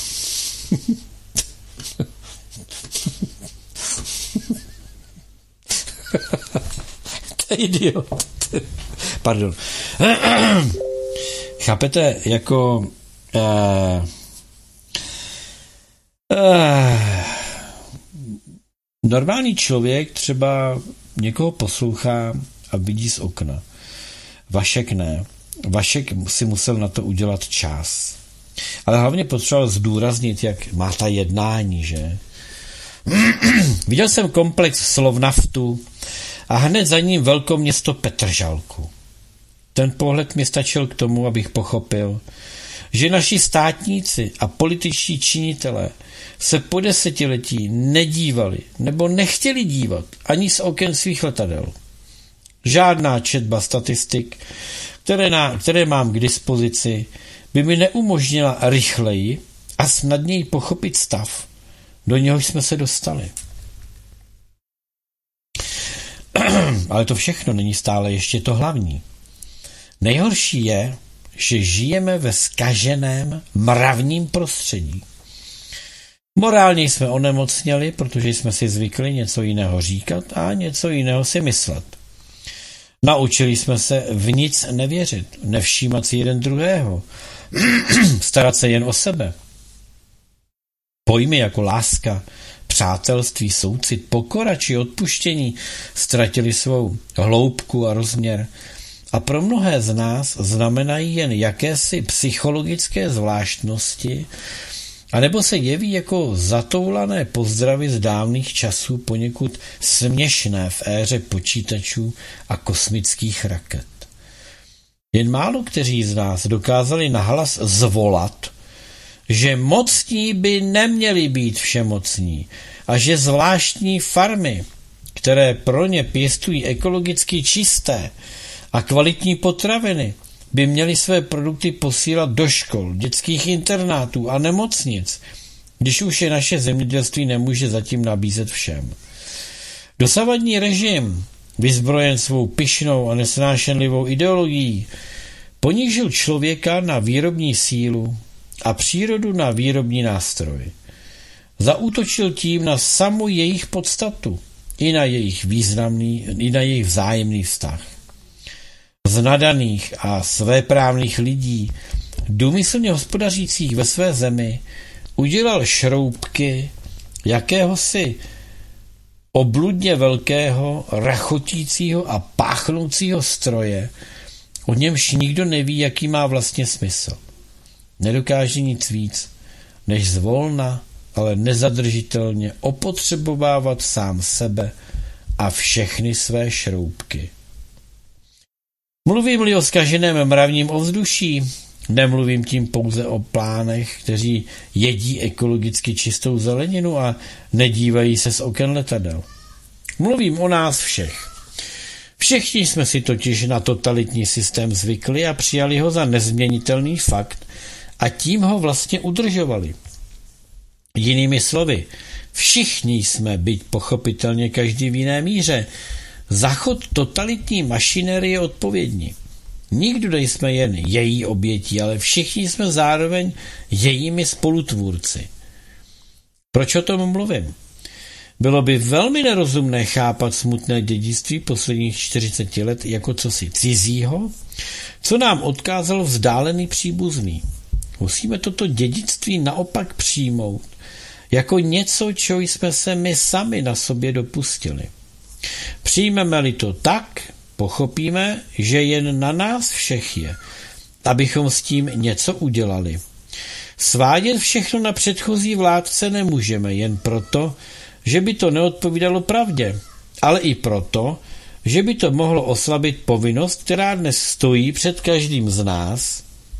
To je idiot. Pardon. Chápete, jako normální člověk třeba někoho poslouchá a vidí z okna. Vašek ne. Vašek si musel na to udělat čas. Ale hlavně potřeboval zdůraznit, jak má ta jednání, že? Viděl jsem komplex Slovnaftu a hned za ním velkoměsto Petržalku. Ten pohled mi stačil k tomu, abych pochopil, že naši státníci a političtí činitelé se po desetiletí nedívali nebo nechtěli dívat ani z oken svých letadel. Žádná četba statistik, které mám k dispozici, by mi neumožnila rychleji a snadněji pochopit stav, do něhož jsme se dostali. Ale to všechno není stále ještě to hlavní. Nejhorší je, že žijeme ve zkaženém mravním prostředí. Morálně jsme onemocněli, protože jsme si zvykli něco jiného říkat a něco jiného si myslet. Naučili jsme se v nic nevěřit, nevšímat si jeden druhého, starat se jen o sebe. Pojmy jako láska, přátelství, soucit, pokora či odpuštění ztratili svou hloubku a rozměr a pro mnohé z nás znamenají jen jakési psychologické zvláštnosti anebo se jeví jako zatoulané pozdravy z dávných časů poněkud směšné v éře počítačů a kosmických raket. Jen málo kteří z nás dokázali nahlas zvolat, že mocní by neměli být všemocní a že zvláštní farmy, které pro ně pěstují ekologicky čisté a kvalitní potraviny, by měly své produkty posílat do škol, dětských internátů a nemocnic, když už je naše zemědělství nemůže zatím nabízet všem. Dosavadní režim, vyzbrojen svou pyšnou a nesnášenlivou ideologií, ponížil člověka na výrobní sílu a přírodu na výrobní nástroj. Zaútočil tím na samou jejich podstatu i na jejich vzájemný vztah. Z nadaných a svéprávných lidí, důmyslně hospodařících ve své zemi, udělal šroubky jakéhosi obludně velkého, rachotícího a páchnoucího stroje, o němž nikdo neví, jaký má vlastně smysl. Nedokáže nic víc, než zvolna, ale nezadržitelně opotřebovávat sám sebe a všechny své šroubky. Mluvím-li o zkaženém mravním ovzduší, nemluvím tím pouze o plánech, kteří jedí ekologicky čistou zeleninu a nedívají se z oken letadel. Mluvím o nás všech. Všichni jsme si totiž na totalitní systém zvykli a přijali ho za nezměnitelný fakt a tím ho vlastně udržovali. Jinými slovy, všichni jsme, byť pochopitelně každý v jiné míře, za chod totalitní mašinérie odpovědní. Nikdo nejsme jen její obětí, ale všichni jsme zároveň jejími spolutvůrci. Proč o tom mluvím? Bylo by velmi nerozumné chápat smutné dědictví posledních 40 let jako cosi cizího, co nám odkázal vzdálený příbuzný. Musíme toto dědictví naopak přijmout jako něco, čeho jsme se my sami na sobě dopustili. Přijmeme-li to tak, pochopíme, že jen na nás všech je, abychom s tím něco udělali. Svádět všechno na předchozí vládce nemůžeme jen proto, že by to neodpovídalo pravdě, ale i proto, že by to mohlo oslabit povinnost, která dnes stojí před každým z nás,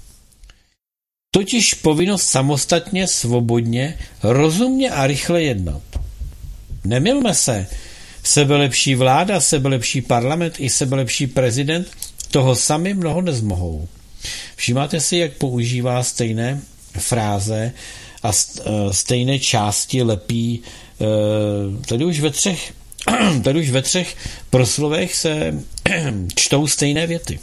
totiž povinnost samostatně, svobodně, rozumně a rychle jednat. Nemylme se, sebelepší vláda, sebelepší parlament i sebelepší prezident toho sami mnoho nezmohou. Všimáte si, jak používá stejné fráze a stejné části lepí, tady už ve 3 Tady už ve 3 proslovech se čtou stejné věty.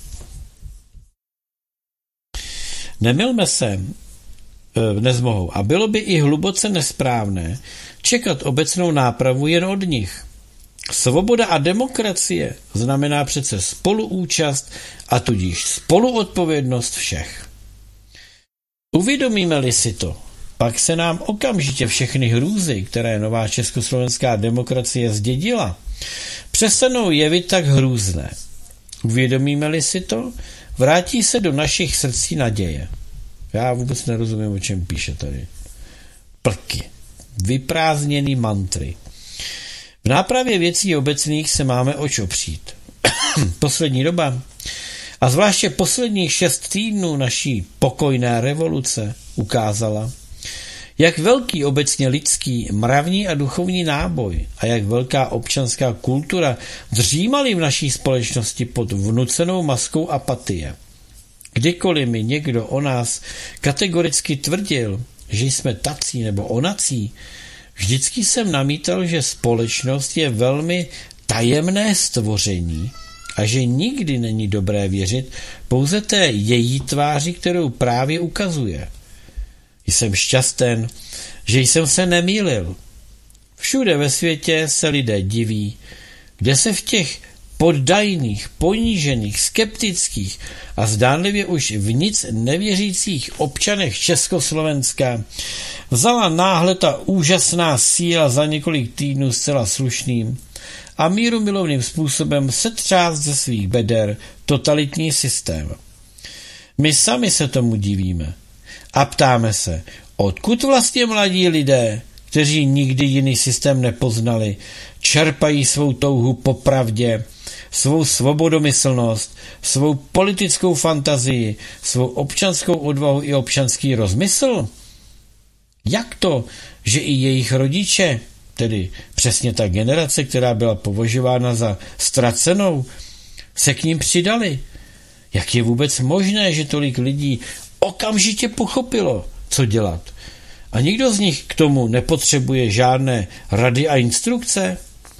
Nemylme se, nezmohou. A bylo by i hluboce nesprávné čekat obecnou nápravu jen od nich. Svoboda a demokracie znamená přece spoluúčast a tudíž spoluodpovědnost všech. Uvědomíme-li si to, pak se nám okamžitě všechny hrůzy, které nová československá demokracie zdědila, přestanou jevit tak hrůzné. Uvědomíme-li si to, vrátí se do našich srdcí naděje. Já vůbec nerozumím, o čem píše tady. Plky. Vyprázdněný mantry. V nápravě věcí obecných se máme oč opřít. Poslední doba, a zvláště posledních 6 týdnů naší pokojné revoluce ukázala, jak velký obecně lidský, mravní a duchovní náboj a jak velká občanská kultura dřímaly v naší společnosti pod vnucenou maskou apatie. Kdykoliv mi někdo o nás kategoricky tvrdil, že jsme tací nebo onací, vždycky jsem namítal, že společnost je velmi tajemné stvoření a že nikdy není dobré věřit pouze té její tváři, kterou právě ukazuje. Jsem šťasten, že jsem se nemýlil. Všude ve světě se lidé diví, kde se v těch poddajných, ponížených, skeptických a zdánlivě už v nic nevěřících občanech Československa vzala náhle ta úžasná síla za několik týdnů zcela slušným a mírumilovným způsobem setřást ze svých beder totalitní systém. My sami se tomu divíme a ptáme se, odkud vlastně mladí lidé, kteří nikdy jiný systém nepoznali, čerpají svou touhu po pravdě, svou svobodomyslnost, svou politickou fantazii, svou občanskou odvahu i občanský rozmysl? Jak to, že i jejich rodiče, tedy přesně ta generace, která byla považována za ztracenou, se k ním přidali? Jak je vůbec možné, že tolik lidí okamžitě pochopilo, co dělat? A nikdo z nich k tomu nepotřebuje žádné rady a instrukce?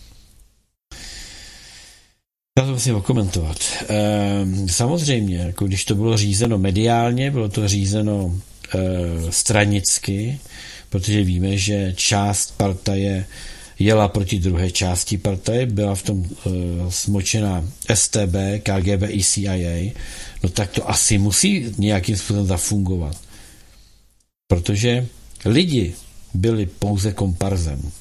Já to musím okomentovat. Samozřejmě, jako když to bylo řízeno mediálně, bylo to řízeno stranicky, protože víme, že část partaje jela proti druhé části partaje, byla v tom smočena STB, KGB i CIA, no tak to asi musí nějakým způsobem zafungovat. Protože lidi byli pouze komparzem.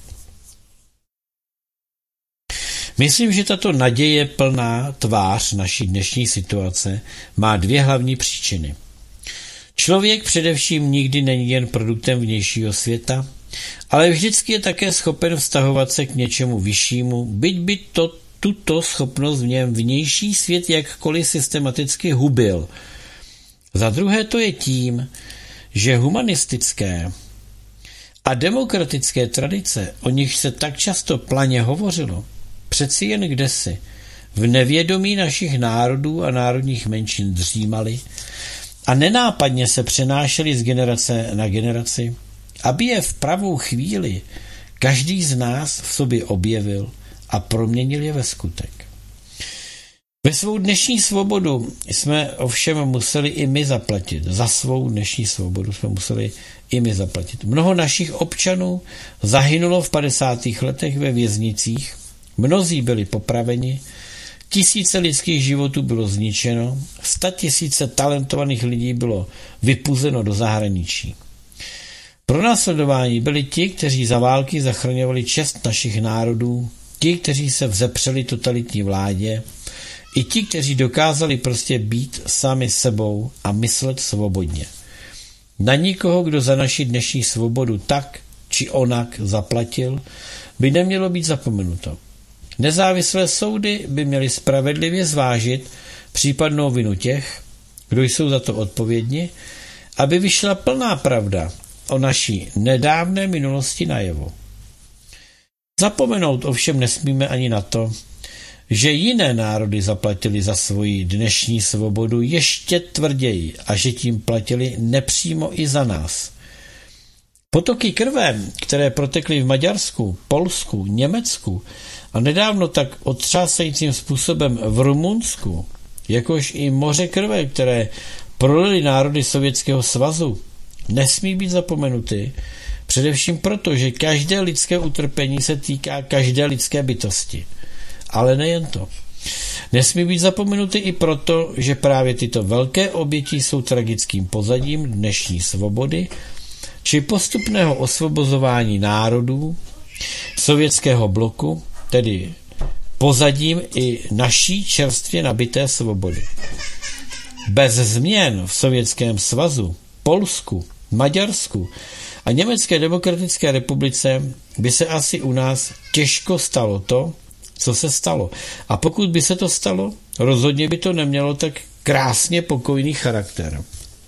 Myslím, že tato naděje plná tvář naší dnešní situace má 2 hlavní příčiny. Člověk především nikdy není jen produktem vnějšího světa, ale vždycky je také schopen vztahovat se k něčemu vyššímu, byť by tuto schopnost v něm vnější svět jakkoliv systematicky hubil. Za druhé to je tím, že humanistické a demokratické tradice, o nich se tak často planě hovořilo, přeci jen kdesi v nevědomí našich národů a národních menšin dřímaly a nenápadně se přenášely z generace na generaci, aby je v pravou chvíli každý z nás v sobě objevil a proměnil je ve skutek. Ve svou dnešní svobodu jsme ovšem museli i my zaplatit. Za svou dnešní svobodu jsme museli i my zaplatit. Mnoho našich občanů zahynulo v 50. letech ve věznicích, mnozí byli popraveni, tisíce lidských životů bylo zničeno, 100 000 talentovaných lidí bylo vypuzeno do zahraničí. Pronásledování byli ti, kteří za války zachraňovali čest našich národů, ti, kteří se vzepřeli totalitní vládě, i ti, kteří dokázali prostě být sami sebou a myslet svobodně. Na nikoho, kdo za naši dnešní svobodu tak či onak zaplatil, by nemělo být zapomenuto. Nezávislé soudy by měly spravedlivě zvážit případnou vinu těch, kdo jsou za to odpovědni, aby vyšla plná pravda o naší nedávné minulosti najevo. Zapomenout ovšem nesmíme ani na to, že jiné národy zaplatili za svoji dnešní svobodu ještě tvrději a že tím platili nepřímo i za nás. Potoky krve, které protekly v Maďarsku, Polsku, Německu a nedávno tak otřásajícím způsobem v Rumunsku, jakož i moře krve, které prolily národy Sovětského svazu, nesmí být zapomenuty, především proto, že každé lidské utrpení se týká každé lidské bytosti. Ale nejen to. Nesmí být zapomenuty i proto, že právě tyto velké oběti jsou tragickým pozadím dnešní svobody či postupného osvobozování národů sovětského bloku, tedy pozadím i naší čerstvě nabité svobody. Bez změn v Sovětském svazu, Polsku, Maďarsku a Německé demokratické republice by se asi u nás těžko stalo to, co se stalo. A pokud by se to stalo, rozhodně by to nemělo tak krásně pokojný charakter.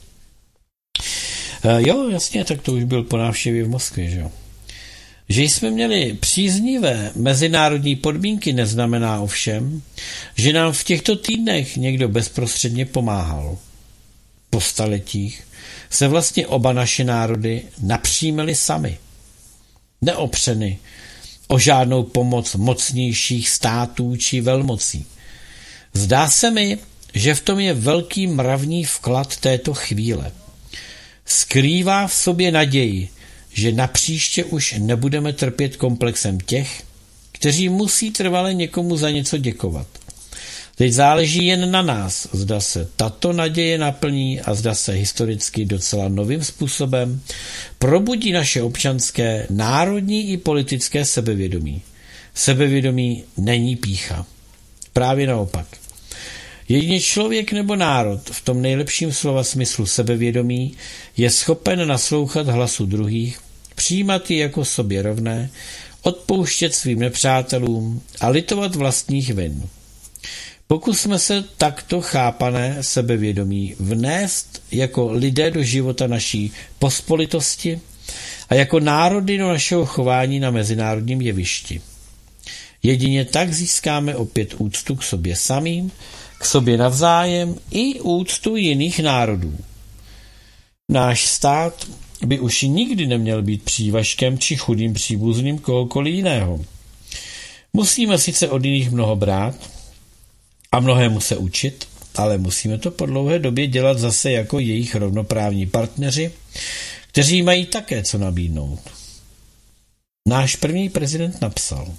Jo, jasně, tak to už byl po návštěvě v Moskvě, že jo. Že jsme měli příznivé mezinárodní podmínky, neznamená ovšem, že nám v těchto týdnech někdo bezprostředně pomáhal. Po staletích se vlastně oba naše národy napříjmeli sami. Neopřeny o žádnou pomoc mocnějších států či velmocí. Zdá se mi, že v tom je velký mravní vklad této chvíle. Skrývá v sobě naději, že napříště už nebudeme trpět komplexem těch, kteří musí trvale někomu za něco děkovat. Teď záleží jen na nás, zda se tato naděje naplní a zda se historicky docela novým způsobem probudí naše občanské, národní i politické sebevědomí. Sebevědomí není pýcha. Právě naopak. Jedině člověk nebo národ v tom nejlepším slova smyslu sebevědomí je schopen naslouchat hlasu druhých, přijímat ji jako sobě rovné, odpouštět svým nepřátelům a litovat vlastních vin. Pokusme se takto chápané sebevědomí vnést jako lidé do života naší pospolitosti a jako národy do našeho chování na mezinárodním jevišti. Jedině tak získáme opět úctu k sobě samým, k sobě navzájem i úctu jiných národů. Náš stát by už nikdy neměl být přívažkem či chudým příbuzným kohokoliv jiného. Musíme sice od jiných mnoho brát a mnohému se učit, ale musíme to po dlouhé době dělat zase jako jejich rovnoprávní partneři, kteří mají také co nabídnout. Náš první prezident napsal: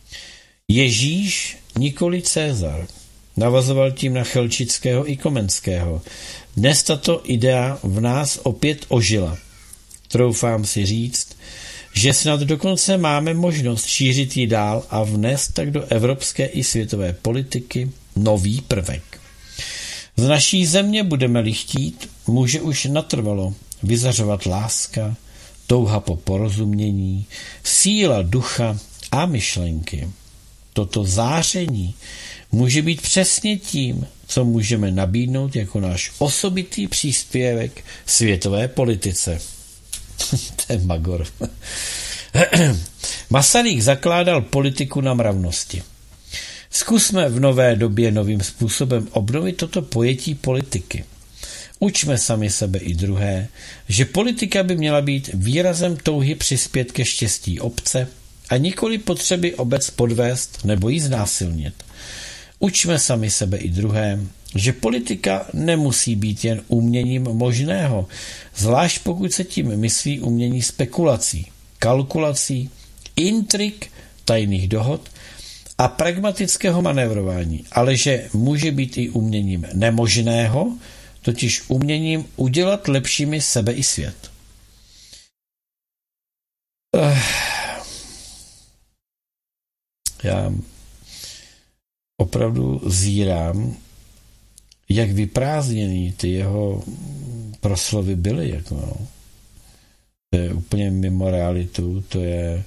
Ježíš, nikoli Cezar. Navazoval tím na Chelčického i Komenského. Dnes tato idea v nás opět ožila. Troufám si říct, že snad dokonce máme možnost šířit ji dál a vnést tak do evropské i světové politiky nový prvek. Z naší země, budeme-li chtít, může už natrvalo vyzařovat láska, touha po porozumění, síla ducha a myšlenky. Toto záření může být přesně tím, co můžeme nabídnout jako náš osobitý příspěvek světové politice. To je magor. Masaryk zakládal politiku na mravnosti. Zkusme v nové době novým způsobem obnovit toto pojetí politiky. Učme sami sebe i druhé, že politika by měla být výrazem touhy přispět ke štěstí obce a nikoli potřeby obec podvést nebo ji znásilnit. Učme sami sebe i druhé, že politika nemusí být jen uměním možného, zvlášť pokud se tím myslí umění spekulací, kalkulací, intrik, tajných dohod a pragmatického manévrování, ale že může být i uměním nemožného, totiž uměním udělat lepšími sebe i svět. Já opravdu zírám, jak vyprázdněný ty jeho proslovy byly. Jako, no. To je úplně mimo realitu, to je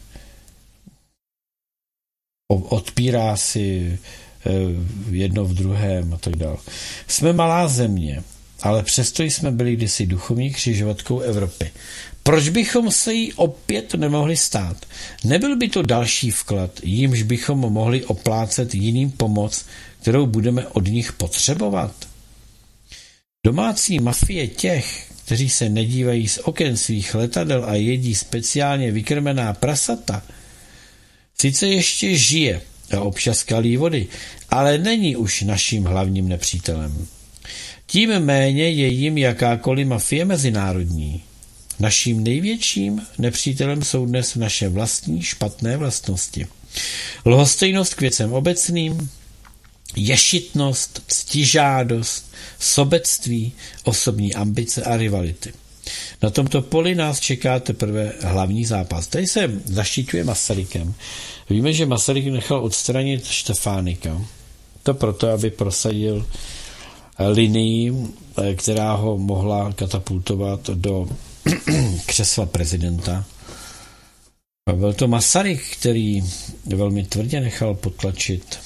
odpírá si jedno v druhém a tak dále. Jsme malá země, ale přesto jsme byli kdysi duchovní křižovatkou Evropy. Proč bychom se jí opět nemohli stát? Nebyl by to další vklad, jímž bychom mohli oplácet jiným pomoc, kterou budeme od nich potřebovat? Domácí mafie těch, kteří se nedívají z oken svých letadel a jedí speciálně vykrmená prasata, sice ještě žije a občas kalí vody, ale není už naším hlavním nepřítelem. Tím méně je jim jakákoliv mafie mezinárodní. Naším největším nepřítelem jsou dnes naše vlastní špatné vlastnosti. Lhostejnost k věcem obecným, ješitnost, ctižádost, sobectví, osobní ambice a rivality. Na tomto poli nás čeká teprve hlavní zápas. Tady se zaštiťuje Masarykem. Víme, že Masaryk nechal odstranit Štefánika. To proto, aby prosadil linii, která ho mohla katapultovat do křesla prezidenta. Byl to Masaryk, který velmi tvrdě nechal potlačit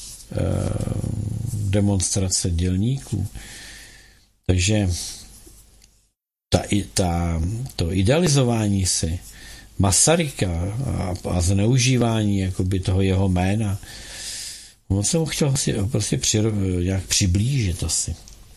demonstrace dělníků. Takže to idealizování si Masaryka a zneužívání jakoby toho jeho jména, on se mu chtěl prostě nějak přiblížit asi.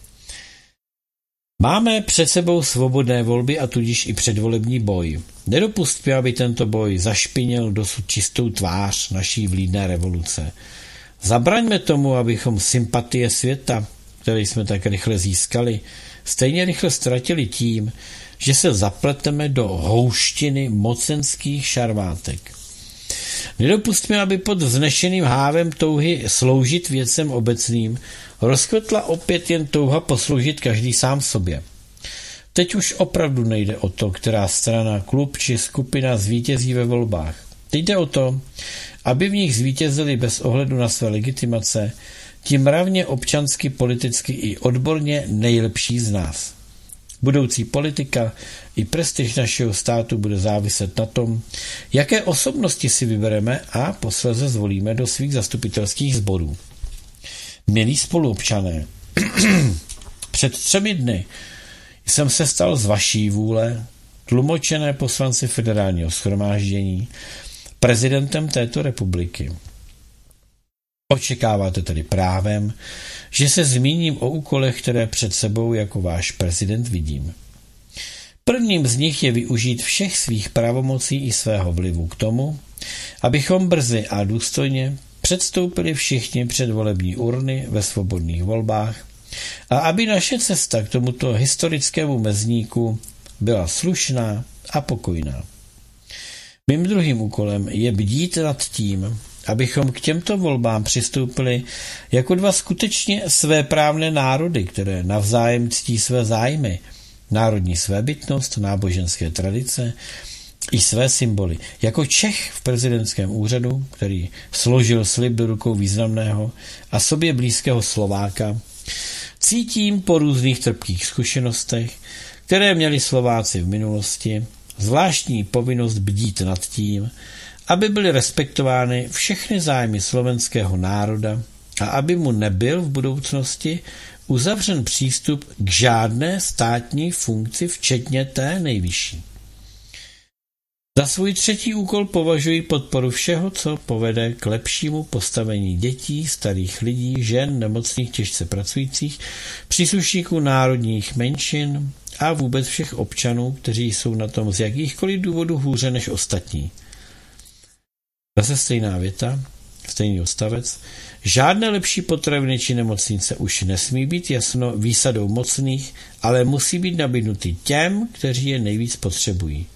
Máme před sebou svobodné volby a tudíž i předvolební boj. Nedopustme, aby tento boj zašpinil dosud čistou tvář naší vlídné revoluce. Zabraňme tomu, abychom sympatie světa, které jsme tak rychle získali, stejně rychle ztratili tím, že se zapleteme do houštiny mocenských šarvátek. Nedopustme, aby pod vznešeným hávem touhy sloužit věcem obecným rozkvetla opět jen touha posloužit každý sám sobě. Teď už opravdu nejde o to, která strana, klub či skupina zvítězí ve volbách. Teď jde o to, aby v nich zvítězili bez ohledu na své legitimace, ti mravně občansky, politicky i odborně nejlepší z nás. Budoucí politika i prestiž našeho státu bude záviset na tom, jaké osobnosti si vybereme a posléze zvolíme do svých zastupitelských sborů. Milí spoluobčané, před 3 dny jsem se stal z vaší vůle, tlumočené poslanci Federálního shromáždění, prezidentem této republiky. Očekáváte tedy právem, že se zmíním o úkolech, které před sebou jako váš prezident vidím. Prvním z nich je využít všech svých pravomocí i svého vlivu k tomu, abychom brzy a důstojně předstoupili všichni před volební urny ve svobodných volbách a aby naše cesta k tomuto historickému mezníku byla slušná a pokojná. Mým druhým úkolem je bdít nad tím, abychom k těmto volbám přistoupili jako 2 skutečně svéprávné národy, které navzájem ctí své zájmy, národní svébytnost, náboženské tradice i své symboly. Jako Čech v prezidentském úřadu, který složil slib do rukou významného a sobě blízkého Slováka, cítím po různých trpkých zkušenostech, které měli Slováci v minulosti, zvláštní povinnost bdít nad tím, aby byly respektovány všechny zájmy slovenského národa a aby mu nebyl v budoucnosti uzavřen přístup k žádné státní funkci, včetně té nejvyšší. Za svůj 3. úkol považuji podporu všeho, co povede k lepšímu postavení dětí, starých lidí, žen, nemocných, těžce pracujících, příslušníků národních menšin a vůbec všech občanů, kteří jsou na tom z jakýchkoliv důvodů hůře než ostatní. Zase stejná věta, stejný odstavec. Žádné lepší potraviny či nemocnice už nesmí být jasno výsadou mocných, ale musí být nabídnuty těm, kteří je nejvíc potřebují.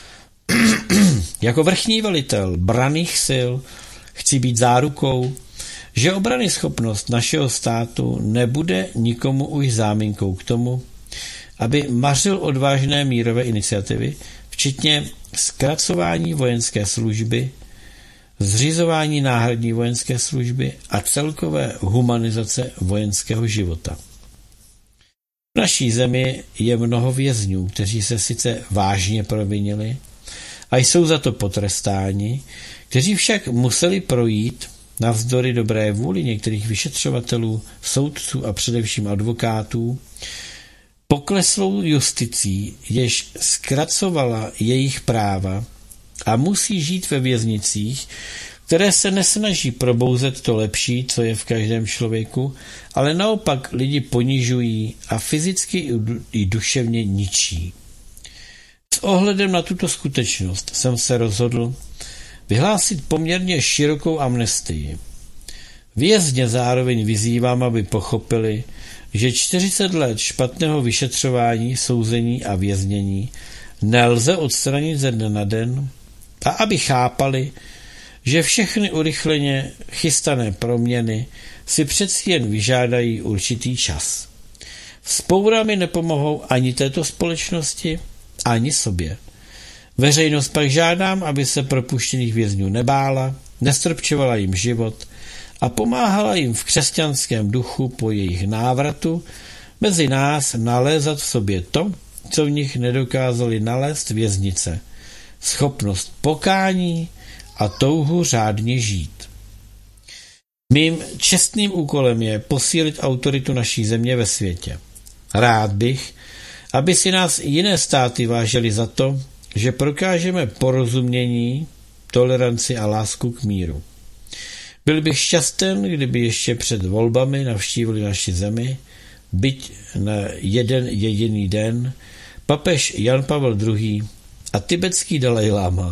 Jako vrchní velitel branných sil chci být zárukou, že obranyschopnost našeho státu nebude nikomu už záminkou k tomu, aby mařil odvážné mírové iniciativy, včetně zkracování vojenské služby, zřizování náhradní vojenské služby a celkové humanizace vojenského života. V naší zemi je mnoho vězňů, kteří se sice vážně provinili a jsou za to potrestáni, kteří však museli projít navzdory dobré vůli některých vyšetřovatelů, soudců a především advokátů pokleslou justicí, jež zkracovala jejich práva a musí žít ve věznicích které se nesnaží probouzet to lepší, co je v každém člověku, ale naopak lidi ponižují a fyzicky i duševně ničí. S ohledem na tuto skutečnost jsem se rozhodl vyhlásit poměrně širokou amnestii. Vězně zároveň vyzývám, aby pochopili, že 40 let špatného vyšetřování, souzení a věznění nelze odstranit ze dne na den a aby chápali, že všechny urychleně chystané proměny si přeci jen vyžádají určitý čas. Vzpourami nepomohou ani této společnosti, ani sobě. Veřejnost pak žádám, aby se propuštěných vězňů nebála, nestrpčovala jim život a pomáhala jim v křesťanském duchu po jejich návratu mezi nás nalézat v sobě to, co v nich nedokázali nalézt věznice. Schopnost pokání a touhu řádně žít. Mým čestným úkolem je posílit autoritu naší země ve světě. Rád bych, aby si nás jiné státy vážily za to, že prokážeme porozumění, toleranci a lásku k míru. Byl bych šťasten, kdyby ještě před volbami navštívili naši zemi, byť na jeden jediný den, papež Jan Pavel II. A tibetský Dalajláma.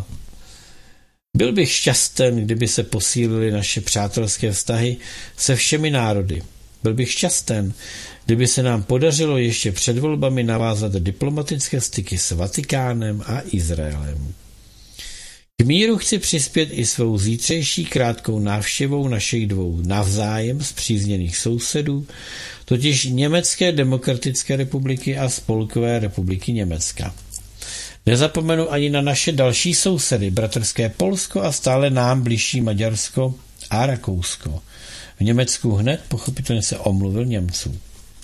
Byl bych šťasten, kdyby se posílily naše přátelské vztahy se všemi národy. Byl bych šťasten, kdyby se nám podařilo ještě před volbami navázat diplomatické styky s Vatikánem a Izraelem. K míru chci přispět i svou zítřejší krátkou návštěvou našich dvou navzájem spřízněných sousedů, totiž Německé demokratické republiky a Spolkové republiky Německa. Nezapomenu ani na naše další sousedy, bratrské Polsko a stále nám bližší Maďarsko a Rakousko. V Německu hned pochopitelně se omluvil Němců.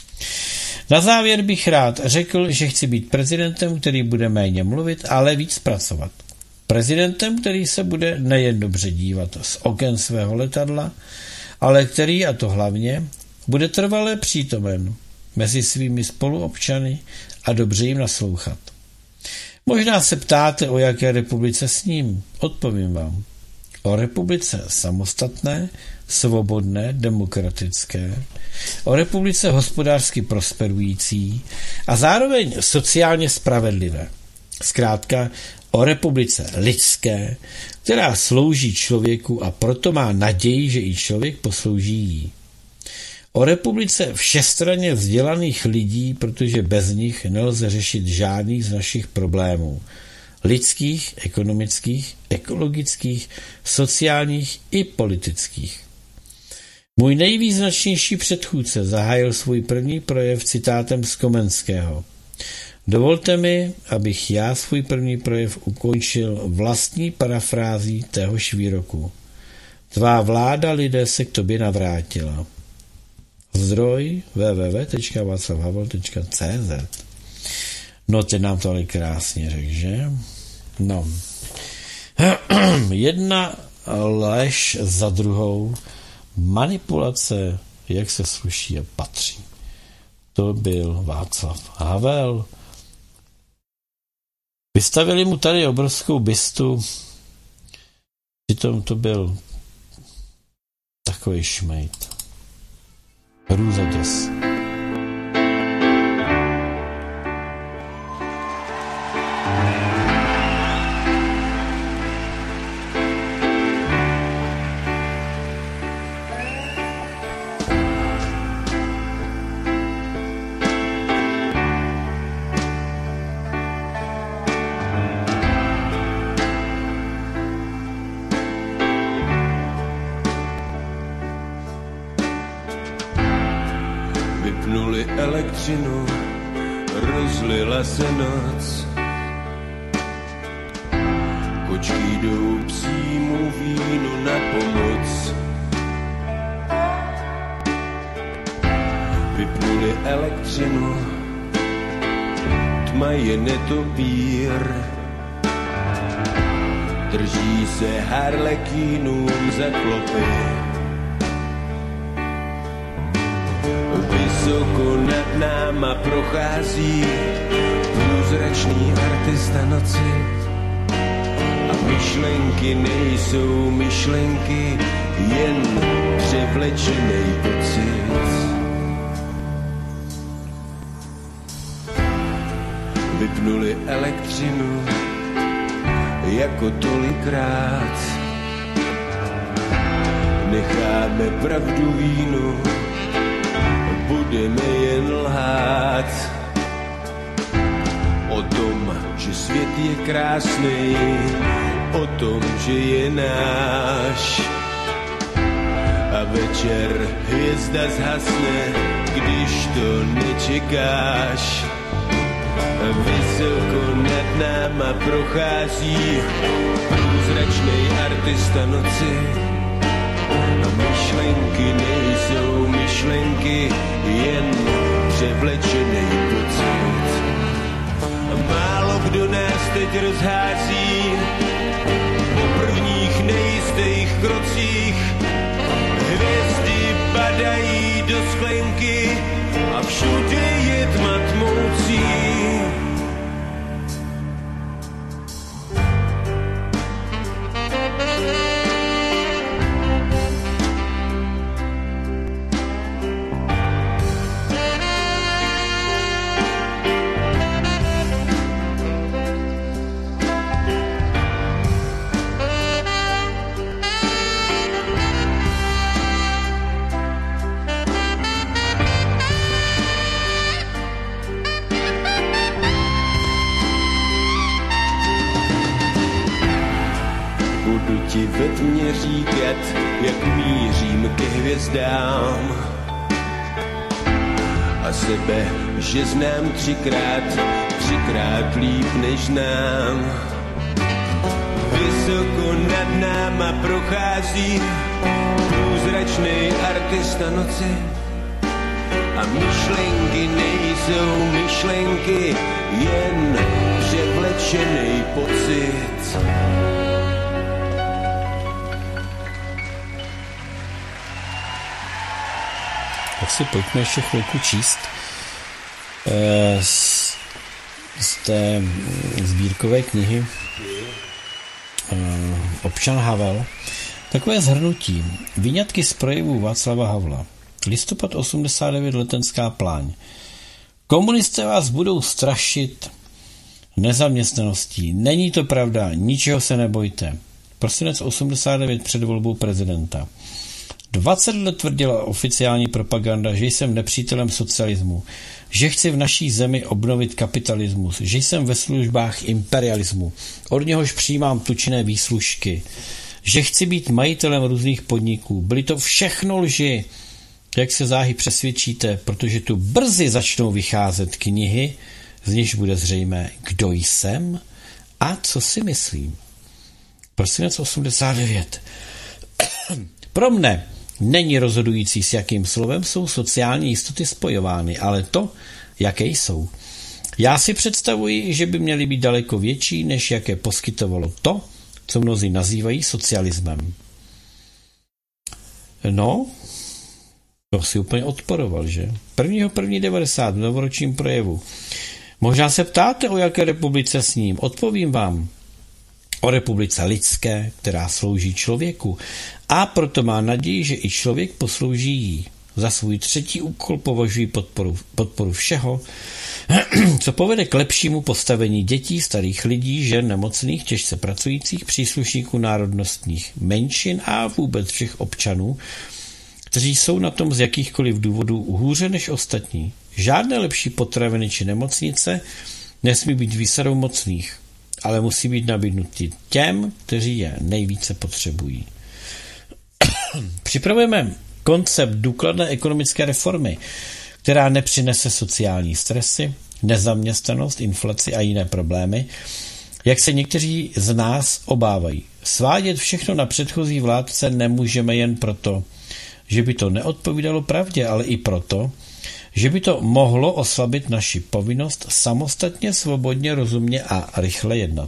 Na závěr bych rád řekl, že chci být prezidentem, který bude méně mluvit, ale víc pracovat. Prezidentem, který se bude nejen dobře dívat z oken svého letadla, ale který, a to hlavně, bude trvale přítomen mezi svými spoluobčany a dobře jim naslouchat. Možná se ptáte, o jaké republice sním. Odpovím vám. O republice samostatné, svobodné, demokratické, o republice hospodářsky prosperující a zároveň sociálně spravedlivé. Zkrátka o republice lidské, která slouží člověku a proto má naději, že i člověk poslouží jí. O republice všestranně vzdělaných lidí, protože bez nich nelze řešit žádný z našich problémů. Lidských, ekonomických, ekologických, sociálních i politických. Můj nejvýznačnější předchůdce zahájil svůj první projev citátem z Komenského. Dovolte mi, abych já svůj první projev ukončil vlastní parafrází téhož výroku. Tvá vláda, lidé, se k tobě navrátila. Zdroj www.vaclavhavel.cz. No, teď nám to ale krásně řekl, že? No. Jedna lež za druhou, manipulace, jak se sluší a patří. To byl Václav Havel. Vystavili mu tady obrovskou bystu, přitom to byl takový šmejt. Hrůza děs. Vypnuli elektřinu, rozlila se noc. Kočky jdou psímu vínu na pomoc. Vypnuli elektřinu, tma je netopír. Drží se harlekínům za klopy. Vysoko nad náma prochází průzračný artista noci A myšlenky nejsou myšlenky, jen převlečenej pocit. Vypnuli elektřinu jako tolikrát. Necháme pravdu vínu, budeme jen lhát. O tom, že svět je krásný, o tom, že je náš. A večer hvězda zhasne, když to nečekáš. Vysoko nad náma prochází průzračnej artista noci. A myšlenky nejsou myšlenky, jen převlečenej pocit. A málo kdo nás teď rozhází po prvních nejistých krocích. Hvězdy padají do sklenky a všude je tma tmoucí. Ti ve tmě říkat, jak mířím ke hvězdám. A sebe, že znám třikrát líp než znám. Vysoko nad náma prochází průzračnej artista noci. A myšlenky nejsou myšlenky, jen převlečenej pocit. Tak si pojďme ještě chvilku číst z té sbírkové knihy Občan Havel. Takové shrnutí. Výňatky z projevů Václava Havla. Listopad 89, Letenská pláň. Komunisté vás budou strašit nezaměstnaností. Není to pravda, ničeho se nebojte. Prosinec 89 před volbou prezidenta. 20 let tvrdila oficiální propaganda, že jsem nepřítelem socialismu, že chci v naší zemi obnovit kapitalismus, že jsem ve službách imperialismu, od něhož přijímám tučné výslužky, že chci být majitelem různých podniků. Byly to všechno lži, jak se záhy přesvědčíte, protože tu brzy začnou vycházet knihy, z nichž bude zřejmé, kdo jsem a co si myslím. Prosinec 89. Pro mne není rozhodující, s jakým slovem jsou sociální jistoty spojovány, ale to, jaké jsou. Já si představuji, že by měly být daleko větší, než jaké poskytovalo to, co mnozí nazývají socialismem. No, to si úplně odporoval, že? 1.1.90 v novoročním projevu. Možná se ptáte, o jaké republice s ním. Odpovím vám. O republice lidské, která slouží člověku. A proto má naději, že i člověk poslouží jí. Za svůj třetí úkol považují podporu všeho, co povede k lepšímu postavení dětí, starých lidí, žen, nemocných, těžce pracujících, příslušníků národnostních menšin a vůbec všech občanů, kteří jsou na tom z jakýchkoliv důvodů hůře než ostatní. Žádné lepší potraviny či nemocnice nesmí být výsadou mocných, ale musí být nabídnuty těm, kteří je nejvíce potřebují. Připravujeme koncept důkladné ekonomické reformy, která nepřinese sociální stresy, nezaměstnanost, inflaci a jiné problémy, jak se někteří z nás obávají. Svádět všechno na předchozí vládce nemůžeme jen proto, že by to neodpovídalo pravdě, ale i proto, že by to mohlo oslabit naši povinnost samostatně, svobodně, rozumně a rychle jednat.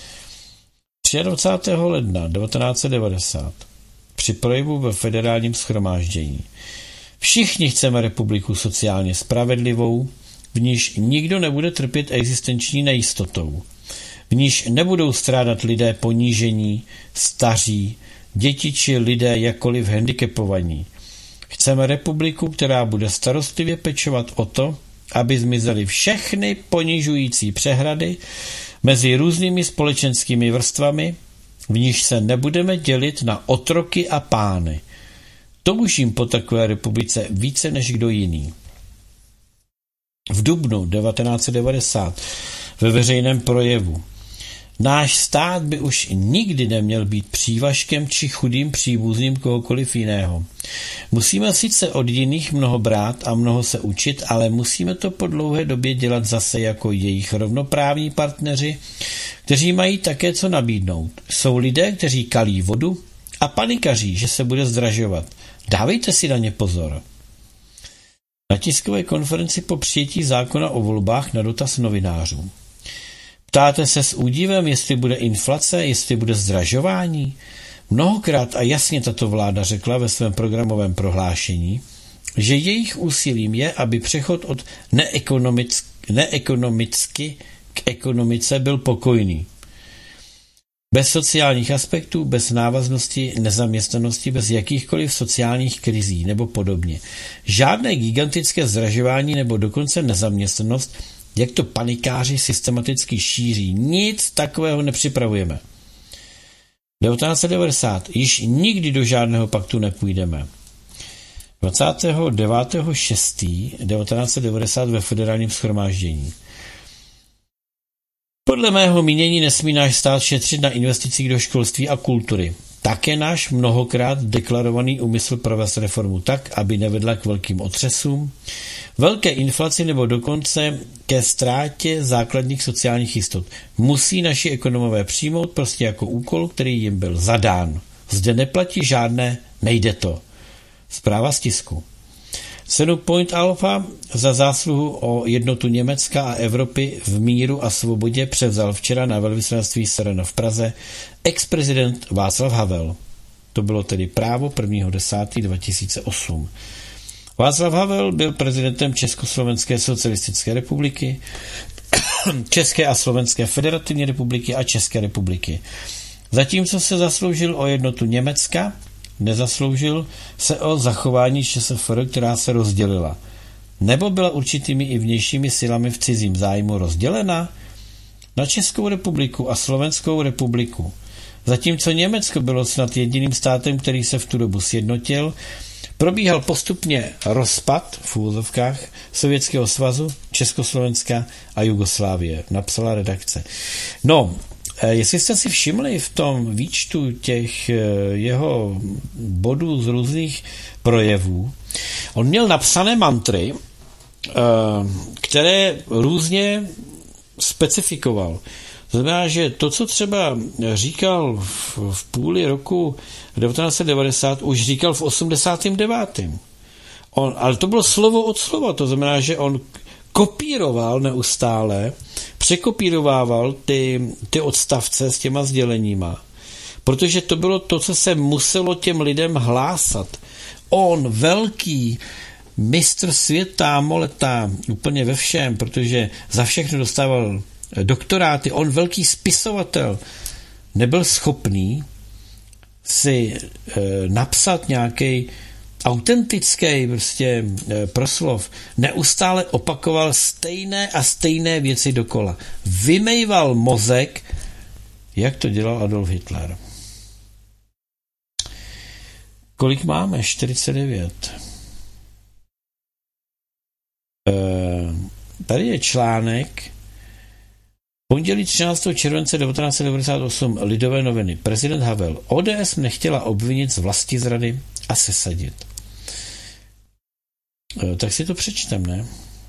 23. ledna 1990 při projevu ve federálním shromáždění. Všichni chceme republiku sociálně spravedlivou, v níž nikdo nebude trpět existenční nejistotou. v níž nebudou strádat lidé ponížení, staří, děti či lidé jakkoliv handicapovaní. Chceme republiku, která bude starostlivě pečovat o to, aby zmizely všechny ponižující přehrady mezi různými společenskými vrstvami, v níž se nebudeme dělit na otroky a pány. Toužím po takové republice více než kdo jiný. V dubnu 1990 ve veřejném projevu: náš stát by už nikdy neměl být přívažkem či chudým příbuzným kohokoliv jiného. Musíme sice od jiných mnoho brát a mnoho se učit, ale musíme to po dlouhé době dělat zase jako jejich rovnoprávní partneři, kteří mají také co nabídnout. Jsou lidé, kteří kalí vodu a panikaří, že se bude zdražovat. Dávejte si na ně pozor. Na tiskové konferenci po přijetí zákona o volbách na dotaz novinářů: ptáte se s údivem, jestli bude inflace, jestli bude zdražování? Mnohokrát a jasně tato vláda řekla ve svém programovém prohlášení, že jejich úsilím je, aby přechod od neekonomicky k ekonomice byl pokojný. Bez sociálních aspektů, bez návaznosti nezaměstnanosti, bez jakýchkoliv sociálních krizí nebo podobně. Žádné gigantické zdražování nebo dokonce nezaměstnanost, jak to panikáři systematicky šíří. Nic takového nepřipravujeme. 1990. Již nikdy do žádného paktu nepůjdeme. 29.6.1990 ve federálním shromáždění. Podle mého mínění nesmí náš stát šetřit na investicích do školství a kultury. Také náš mnohokrát deklarovaný úmysl provést reformu tak, aby nevedla k velkým otřesům, velké inflaci nebo dokonce ke ztrátě základních sociálních jistot. Musí naši ekonomové přijmout prostě jako úkol, který jim byl zadán. Zde neplatí žádné nejde to. Zpráva z tisku. Cenu Point Alpha za zásluhu o jednotu Německa a Evropy v míru a svobodě převzal včera na velvyslanectví SRN v Praze ex-prezident Václav Havel. To bylo tedy právo 1.10.2008. Václav Havel byl prezidentem Československé socialistické republiky, České a Slovenské federativní republiky a České republiky. Zatímco se zasloužil o jednotu Německa, nezasloužil se o zachování ČSFR, která se rozdělila. Nebo byla určitými i vnějšími silami v cizím zájmu rozdělena? Na Českou republiku a Slovenskou republiku. Zatímco Německo bylo snad jediným státem, který se v tu dobu sjednotil, probíhal postupně rozpad v úvozovkách Sovětského svazu, Československa a Jugoslávie, napsala redakce. No, jestli jste si všimli v tom výčtu těch jeho bodů z různých projevů, on měl napsané mantry, které různě specifikoval. To znamená, že to, co třeba říkal v půli roku 1990, už říkal v 89. Ale to bylo slovo od slova, to znamená, že on kopíroval neustále, překopírovával ty odstavce s těma sděleníma, protože to bylo to, co se muselo těm lidem hlásat. On, velký mistr světa, moleta, úplně ve všem, protože za všechno dostával doktoráty, on, velký spisovatel, nebyl schopný si napsat nějaký autentický prostě proslov. Neustále opakoval stejné a stejné věci dokola. Vymejval mozek, jak to dělal Adolf Hitler. Kolik máme? 49. Tady je článek pondělí 13. července 1998 Lidové noviny. Prezident Havel. ODS nechtěla obvinit z vlastizrady a sesadit. Tak si to přečtem, ne?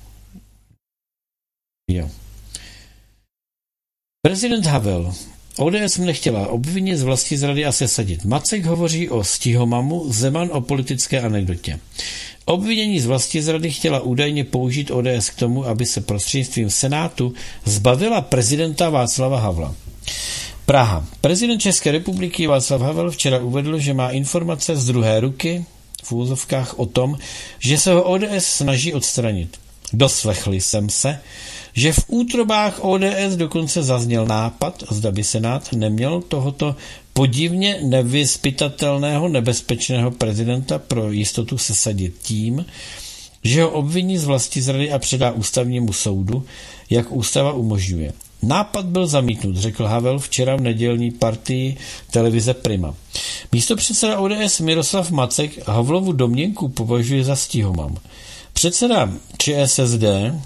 Jo. Prezident Havel. ODS nechtěla obvinit z vlastizrady a sesadit. Macek hovoří o stihomamu, Zeman o politické anekdotě. Obvinění z vlastizrady chtěla údajně použít ODS k tomu, aby se prostřednictvím Senátu zbavila prezidenta Václava Havla. Praha. Prezident České republiky Václav Havel včera uvedl, že má informace z druhé ruky v úvozovkách o tom, že se ho ODS snaží odstranit. Doslechli jsem se, že v útrobách ODS dokonce zazněl nápad, zda by Senát neměl tohoto podivně nevyzpytatelného nebezpečného prezidenta pro jistotu sesadit tím, že ho obviní z vlastizrady a předá ústavnímu soudu, jak ústava umožňuje. Nápad byl zamítnut, řekl Havel včera v nedělní partii televize Prima. Místopředseda ODS Miroslav Macek Havlovu domněnku považuje za stihomam. Předseda ČSSD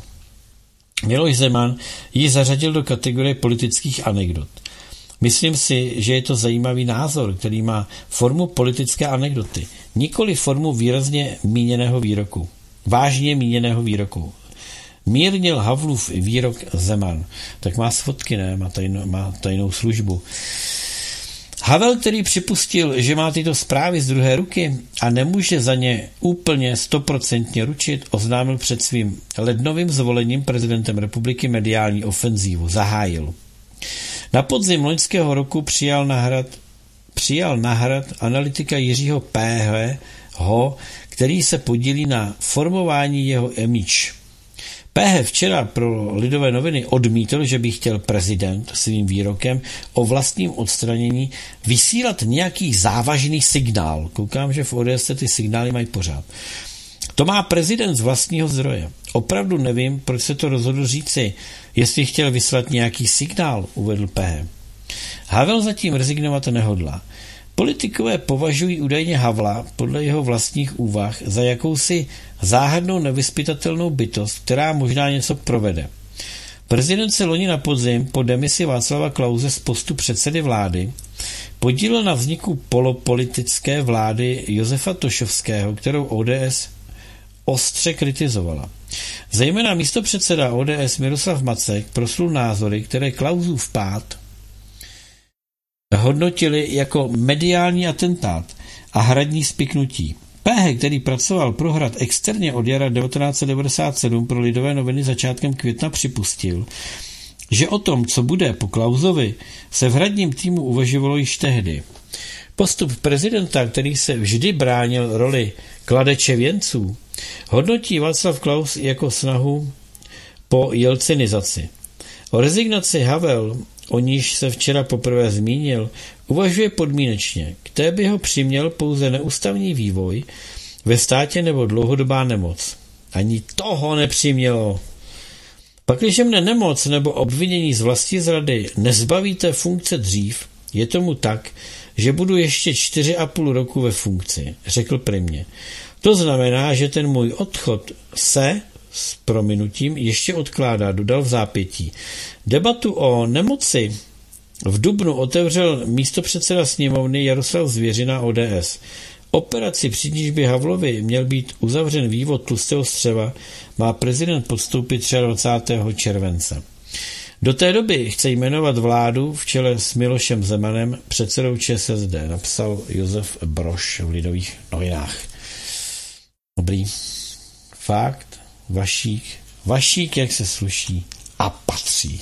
Miloš Zeman ji zařadil do kategorie politických anekdot. Myslím si, že je to zajímavý názor, který má formu politické anekdoty, nikoli formu výrazně míněného výroku. Vážně míněného výroku. Mírnil Havlův výrok Zeman. Tak má svodky, ne? Má tajnou službu. Havel, který připustil, že má tyto zprávy z druhé ruky a nemůže za ně úplně 100% ručit, oznámil před svým lednovým zvolením prezidentem republiky mediální ofenzívu. Zahájil. Na podzim loňského roku přijal na hrad analytika Jiřího Péheho, který se podílí na formování jeho image. Péhe včera pro Lidové noviny odmítl, že by chtěl prezident svým výrokem o vlastním odstranění vysílat nějaký závažný signál. Koukám, že v ODS ty signály mají pořád. To má prezident z vlastního zdroje. Opravdu nevím, proč se to rozhodl říci, jestli chtěl vyslat nějaký signál, uvedl Péhe. Havel zatím rezignovat nehodlá. Politikové považují údajně Havla podle jeho vlastních úvah za jakousi záhadnou nevyzpytatelnou bytost, která možná něco provede. Prezident se loni na podzim po demisi Václava Klause z postu předsedy vlády podílel na vzniku polopolitické vlády Josefa Tošovského, kterou ODS ostře kritizovala. Zejména místopředseda ODS Miroslav Macek proslul názory, které Klausův pád hodnotili jako mediální atentát a hradní spiknutí. Péhe, který pracoval pro Hrad externě od jara 1997 pro Lidové noviny začátkem května, připustil, že o tom, co bude po Klausovi, se v hradním týmu uvažovalo již tehdy. Postup prezidenta, který se vždy bránil roli kladeče věnců, hodnotí Václav Klaus jako snahu po jelcinizaci. O rezignaci Havel, o níž se včera poprvé zmínil, uvažuje podmínečně. K té by ho přiměl pouze neústavní vývoj ve státě nebo dlouhodobá nemoc. Ani toho nepřimělo. Pakliže mne nemoc nebo obvinění z vlastizrady nezbavíte funkce dřív, je tomu tak, že budu ještě 4,5 roku ve funkci, řekl Primě. To znamená, že ten můj odchod se s prominutím ještě odkládá, dodal v zápětí. Debatu o nemoci v dubnu otevřel místopředseda sněmovny Jaroslav Zvěřina ODS. Operaci, při níž by Havlovi měl být uzavřen vývod tlustého střeva, má prezident podstoupit 23. července. Do té doby chce jmenovat vládu v čele s Milošem Zemanem předsedou ČSSD, napsal Josef Brož v Lidových novinách. Dobrý. Fakt. Vašík, jak se sluší a patří.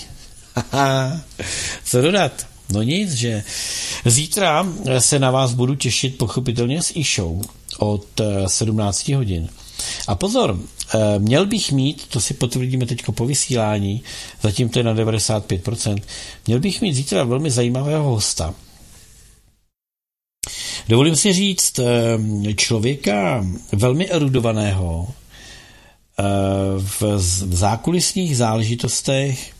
Co dodat? No nic, že zítra se na vás budu těšit pochopitelně s e-show od 17 hodin. A pozor, měl bych mít, to si potvrdíme teďko po vysílání, zatím to je na 95%, měl bych mít zítra velmi zajímavého hosta. Dovolím si říct člověka velmi erudovaného v zákulisních záležitostech,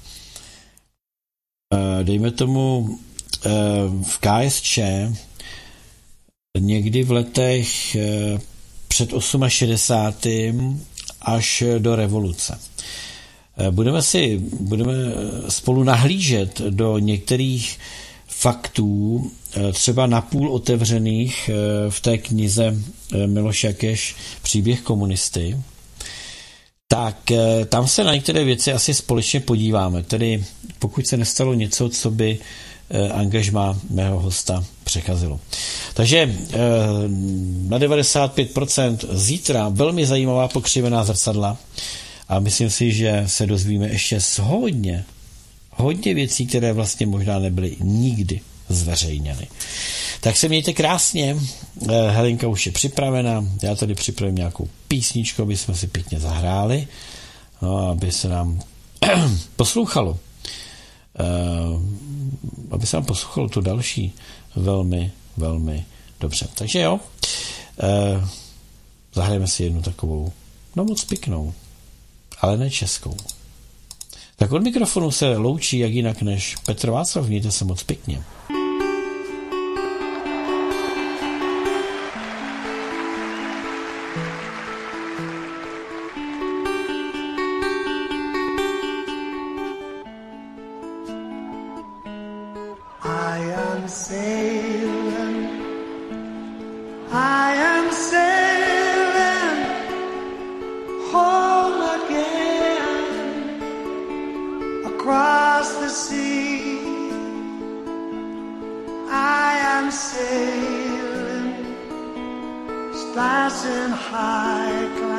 dejme tomu v KSČ, někdy v letech před 68. až do revoluce. Budeme spolu nahlížet do některých faktů, třeba napůl otevřených v té knize Miloš Jakeš Příběh komunisty, tak tam se na některé věci asi společně podíváme, tedy pokud se nestalo něco, co by angažmá mého hosta překazilo. Takže na 95% zítra velmi zajímavá pokřivená zrcadla a myslím si, že se dozvíme ještě z hodně věcí, které vlastně možná nebyly nikdy zveřejněny. Tak se mějte krásně, Helenka už je připravena, já tady připravím nějakou písničku, aby jsme si pěkně zahráli, no, aby se nám poslouchalo. Aby se vám poslouchalo tu další velmi, velmi dobře. Takže jo, zahrajeme si jednu takovou, no moc pěknou, ale ne českou. Tak od mikrofonu se loučí jak jinak než Petr Václav, mějte se moc pěkně. I am sailing home again across the sea. I am sailing, stars in high clouds.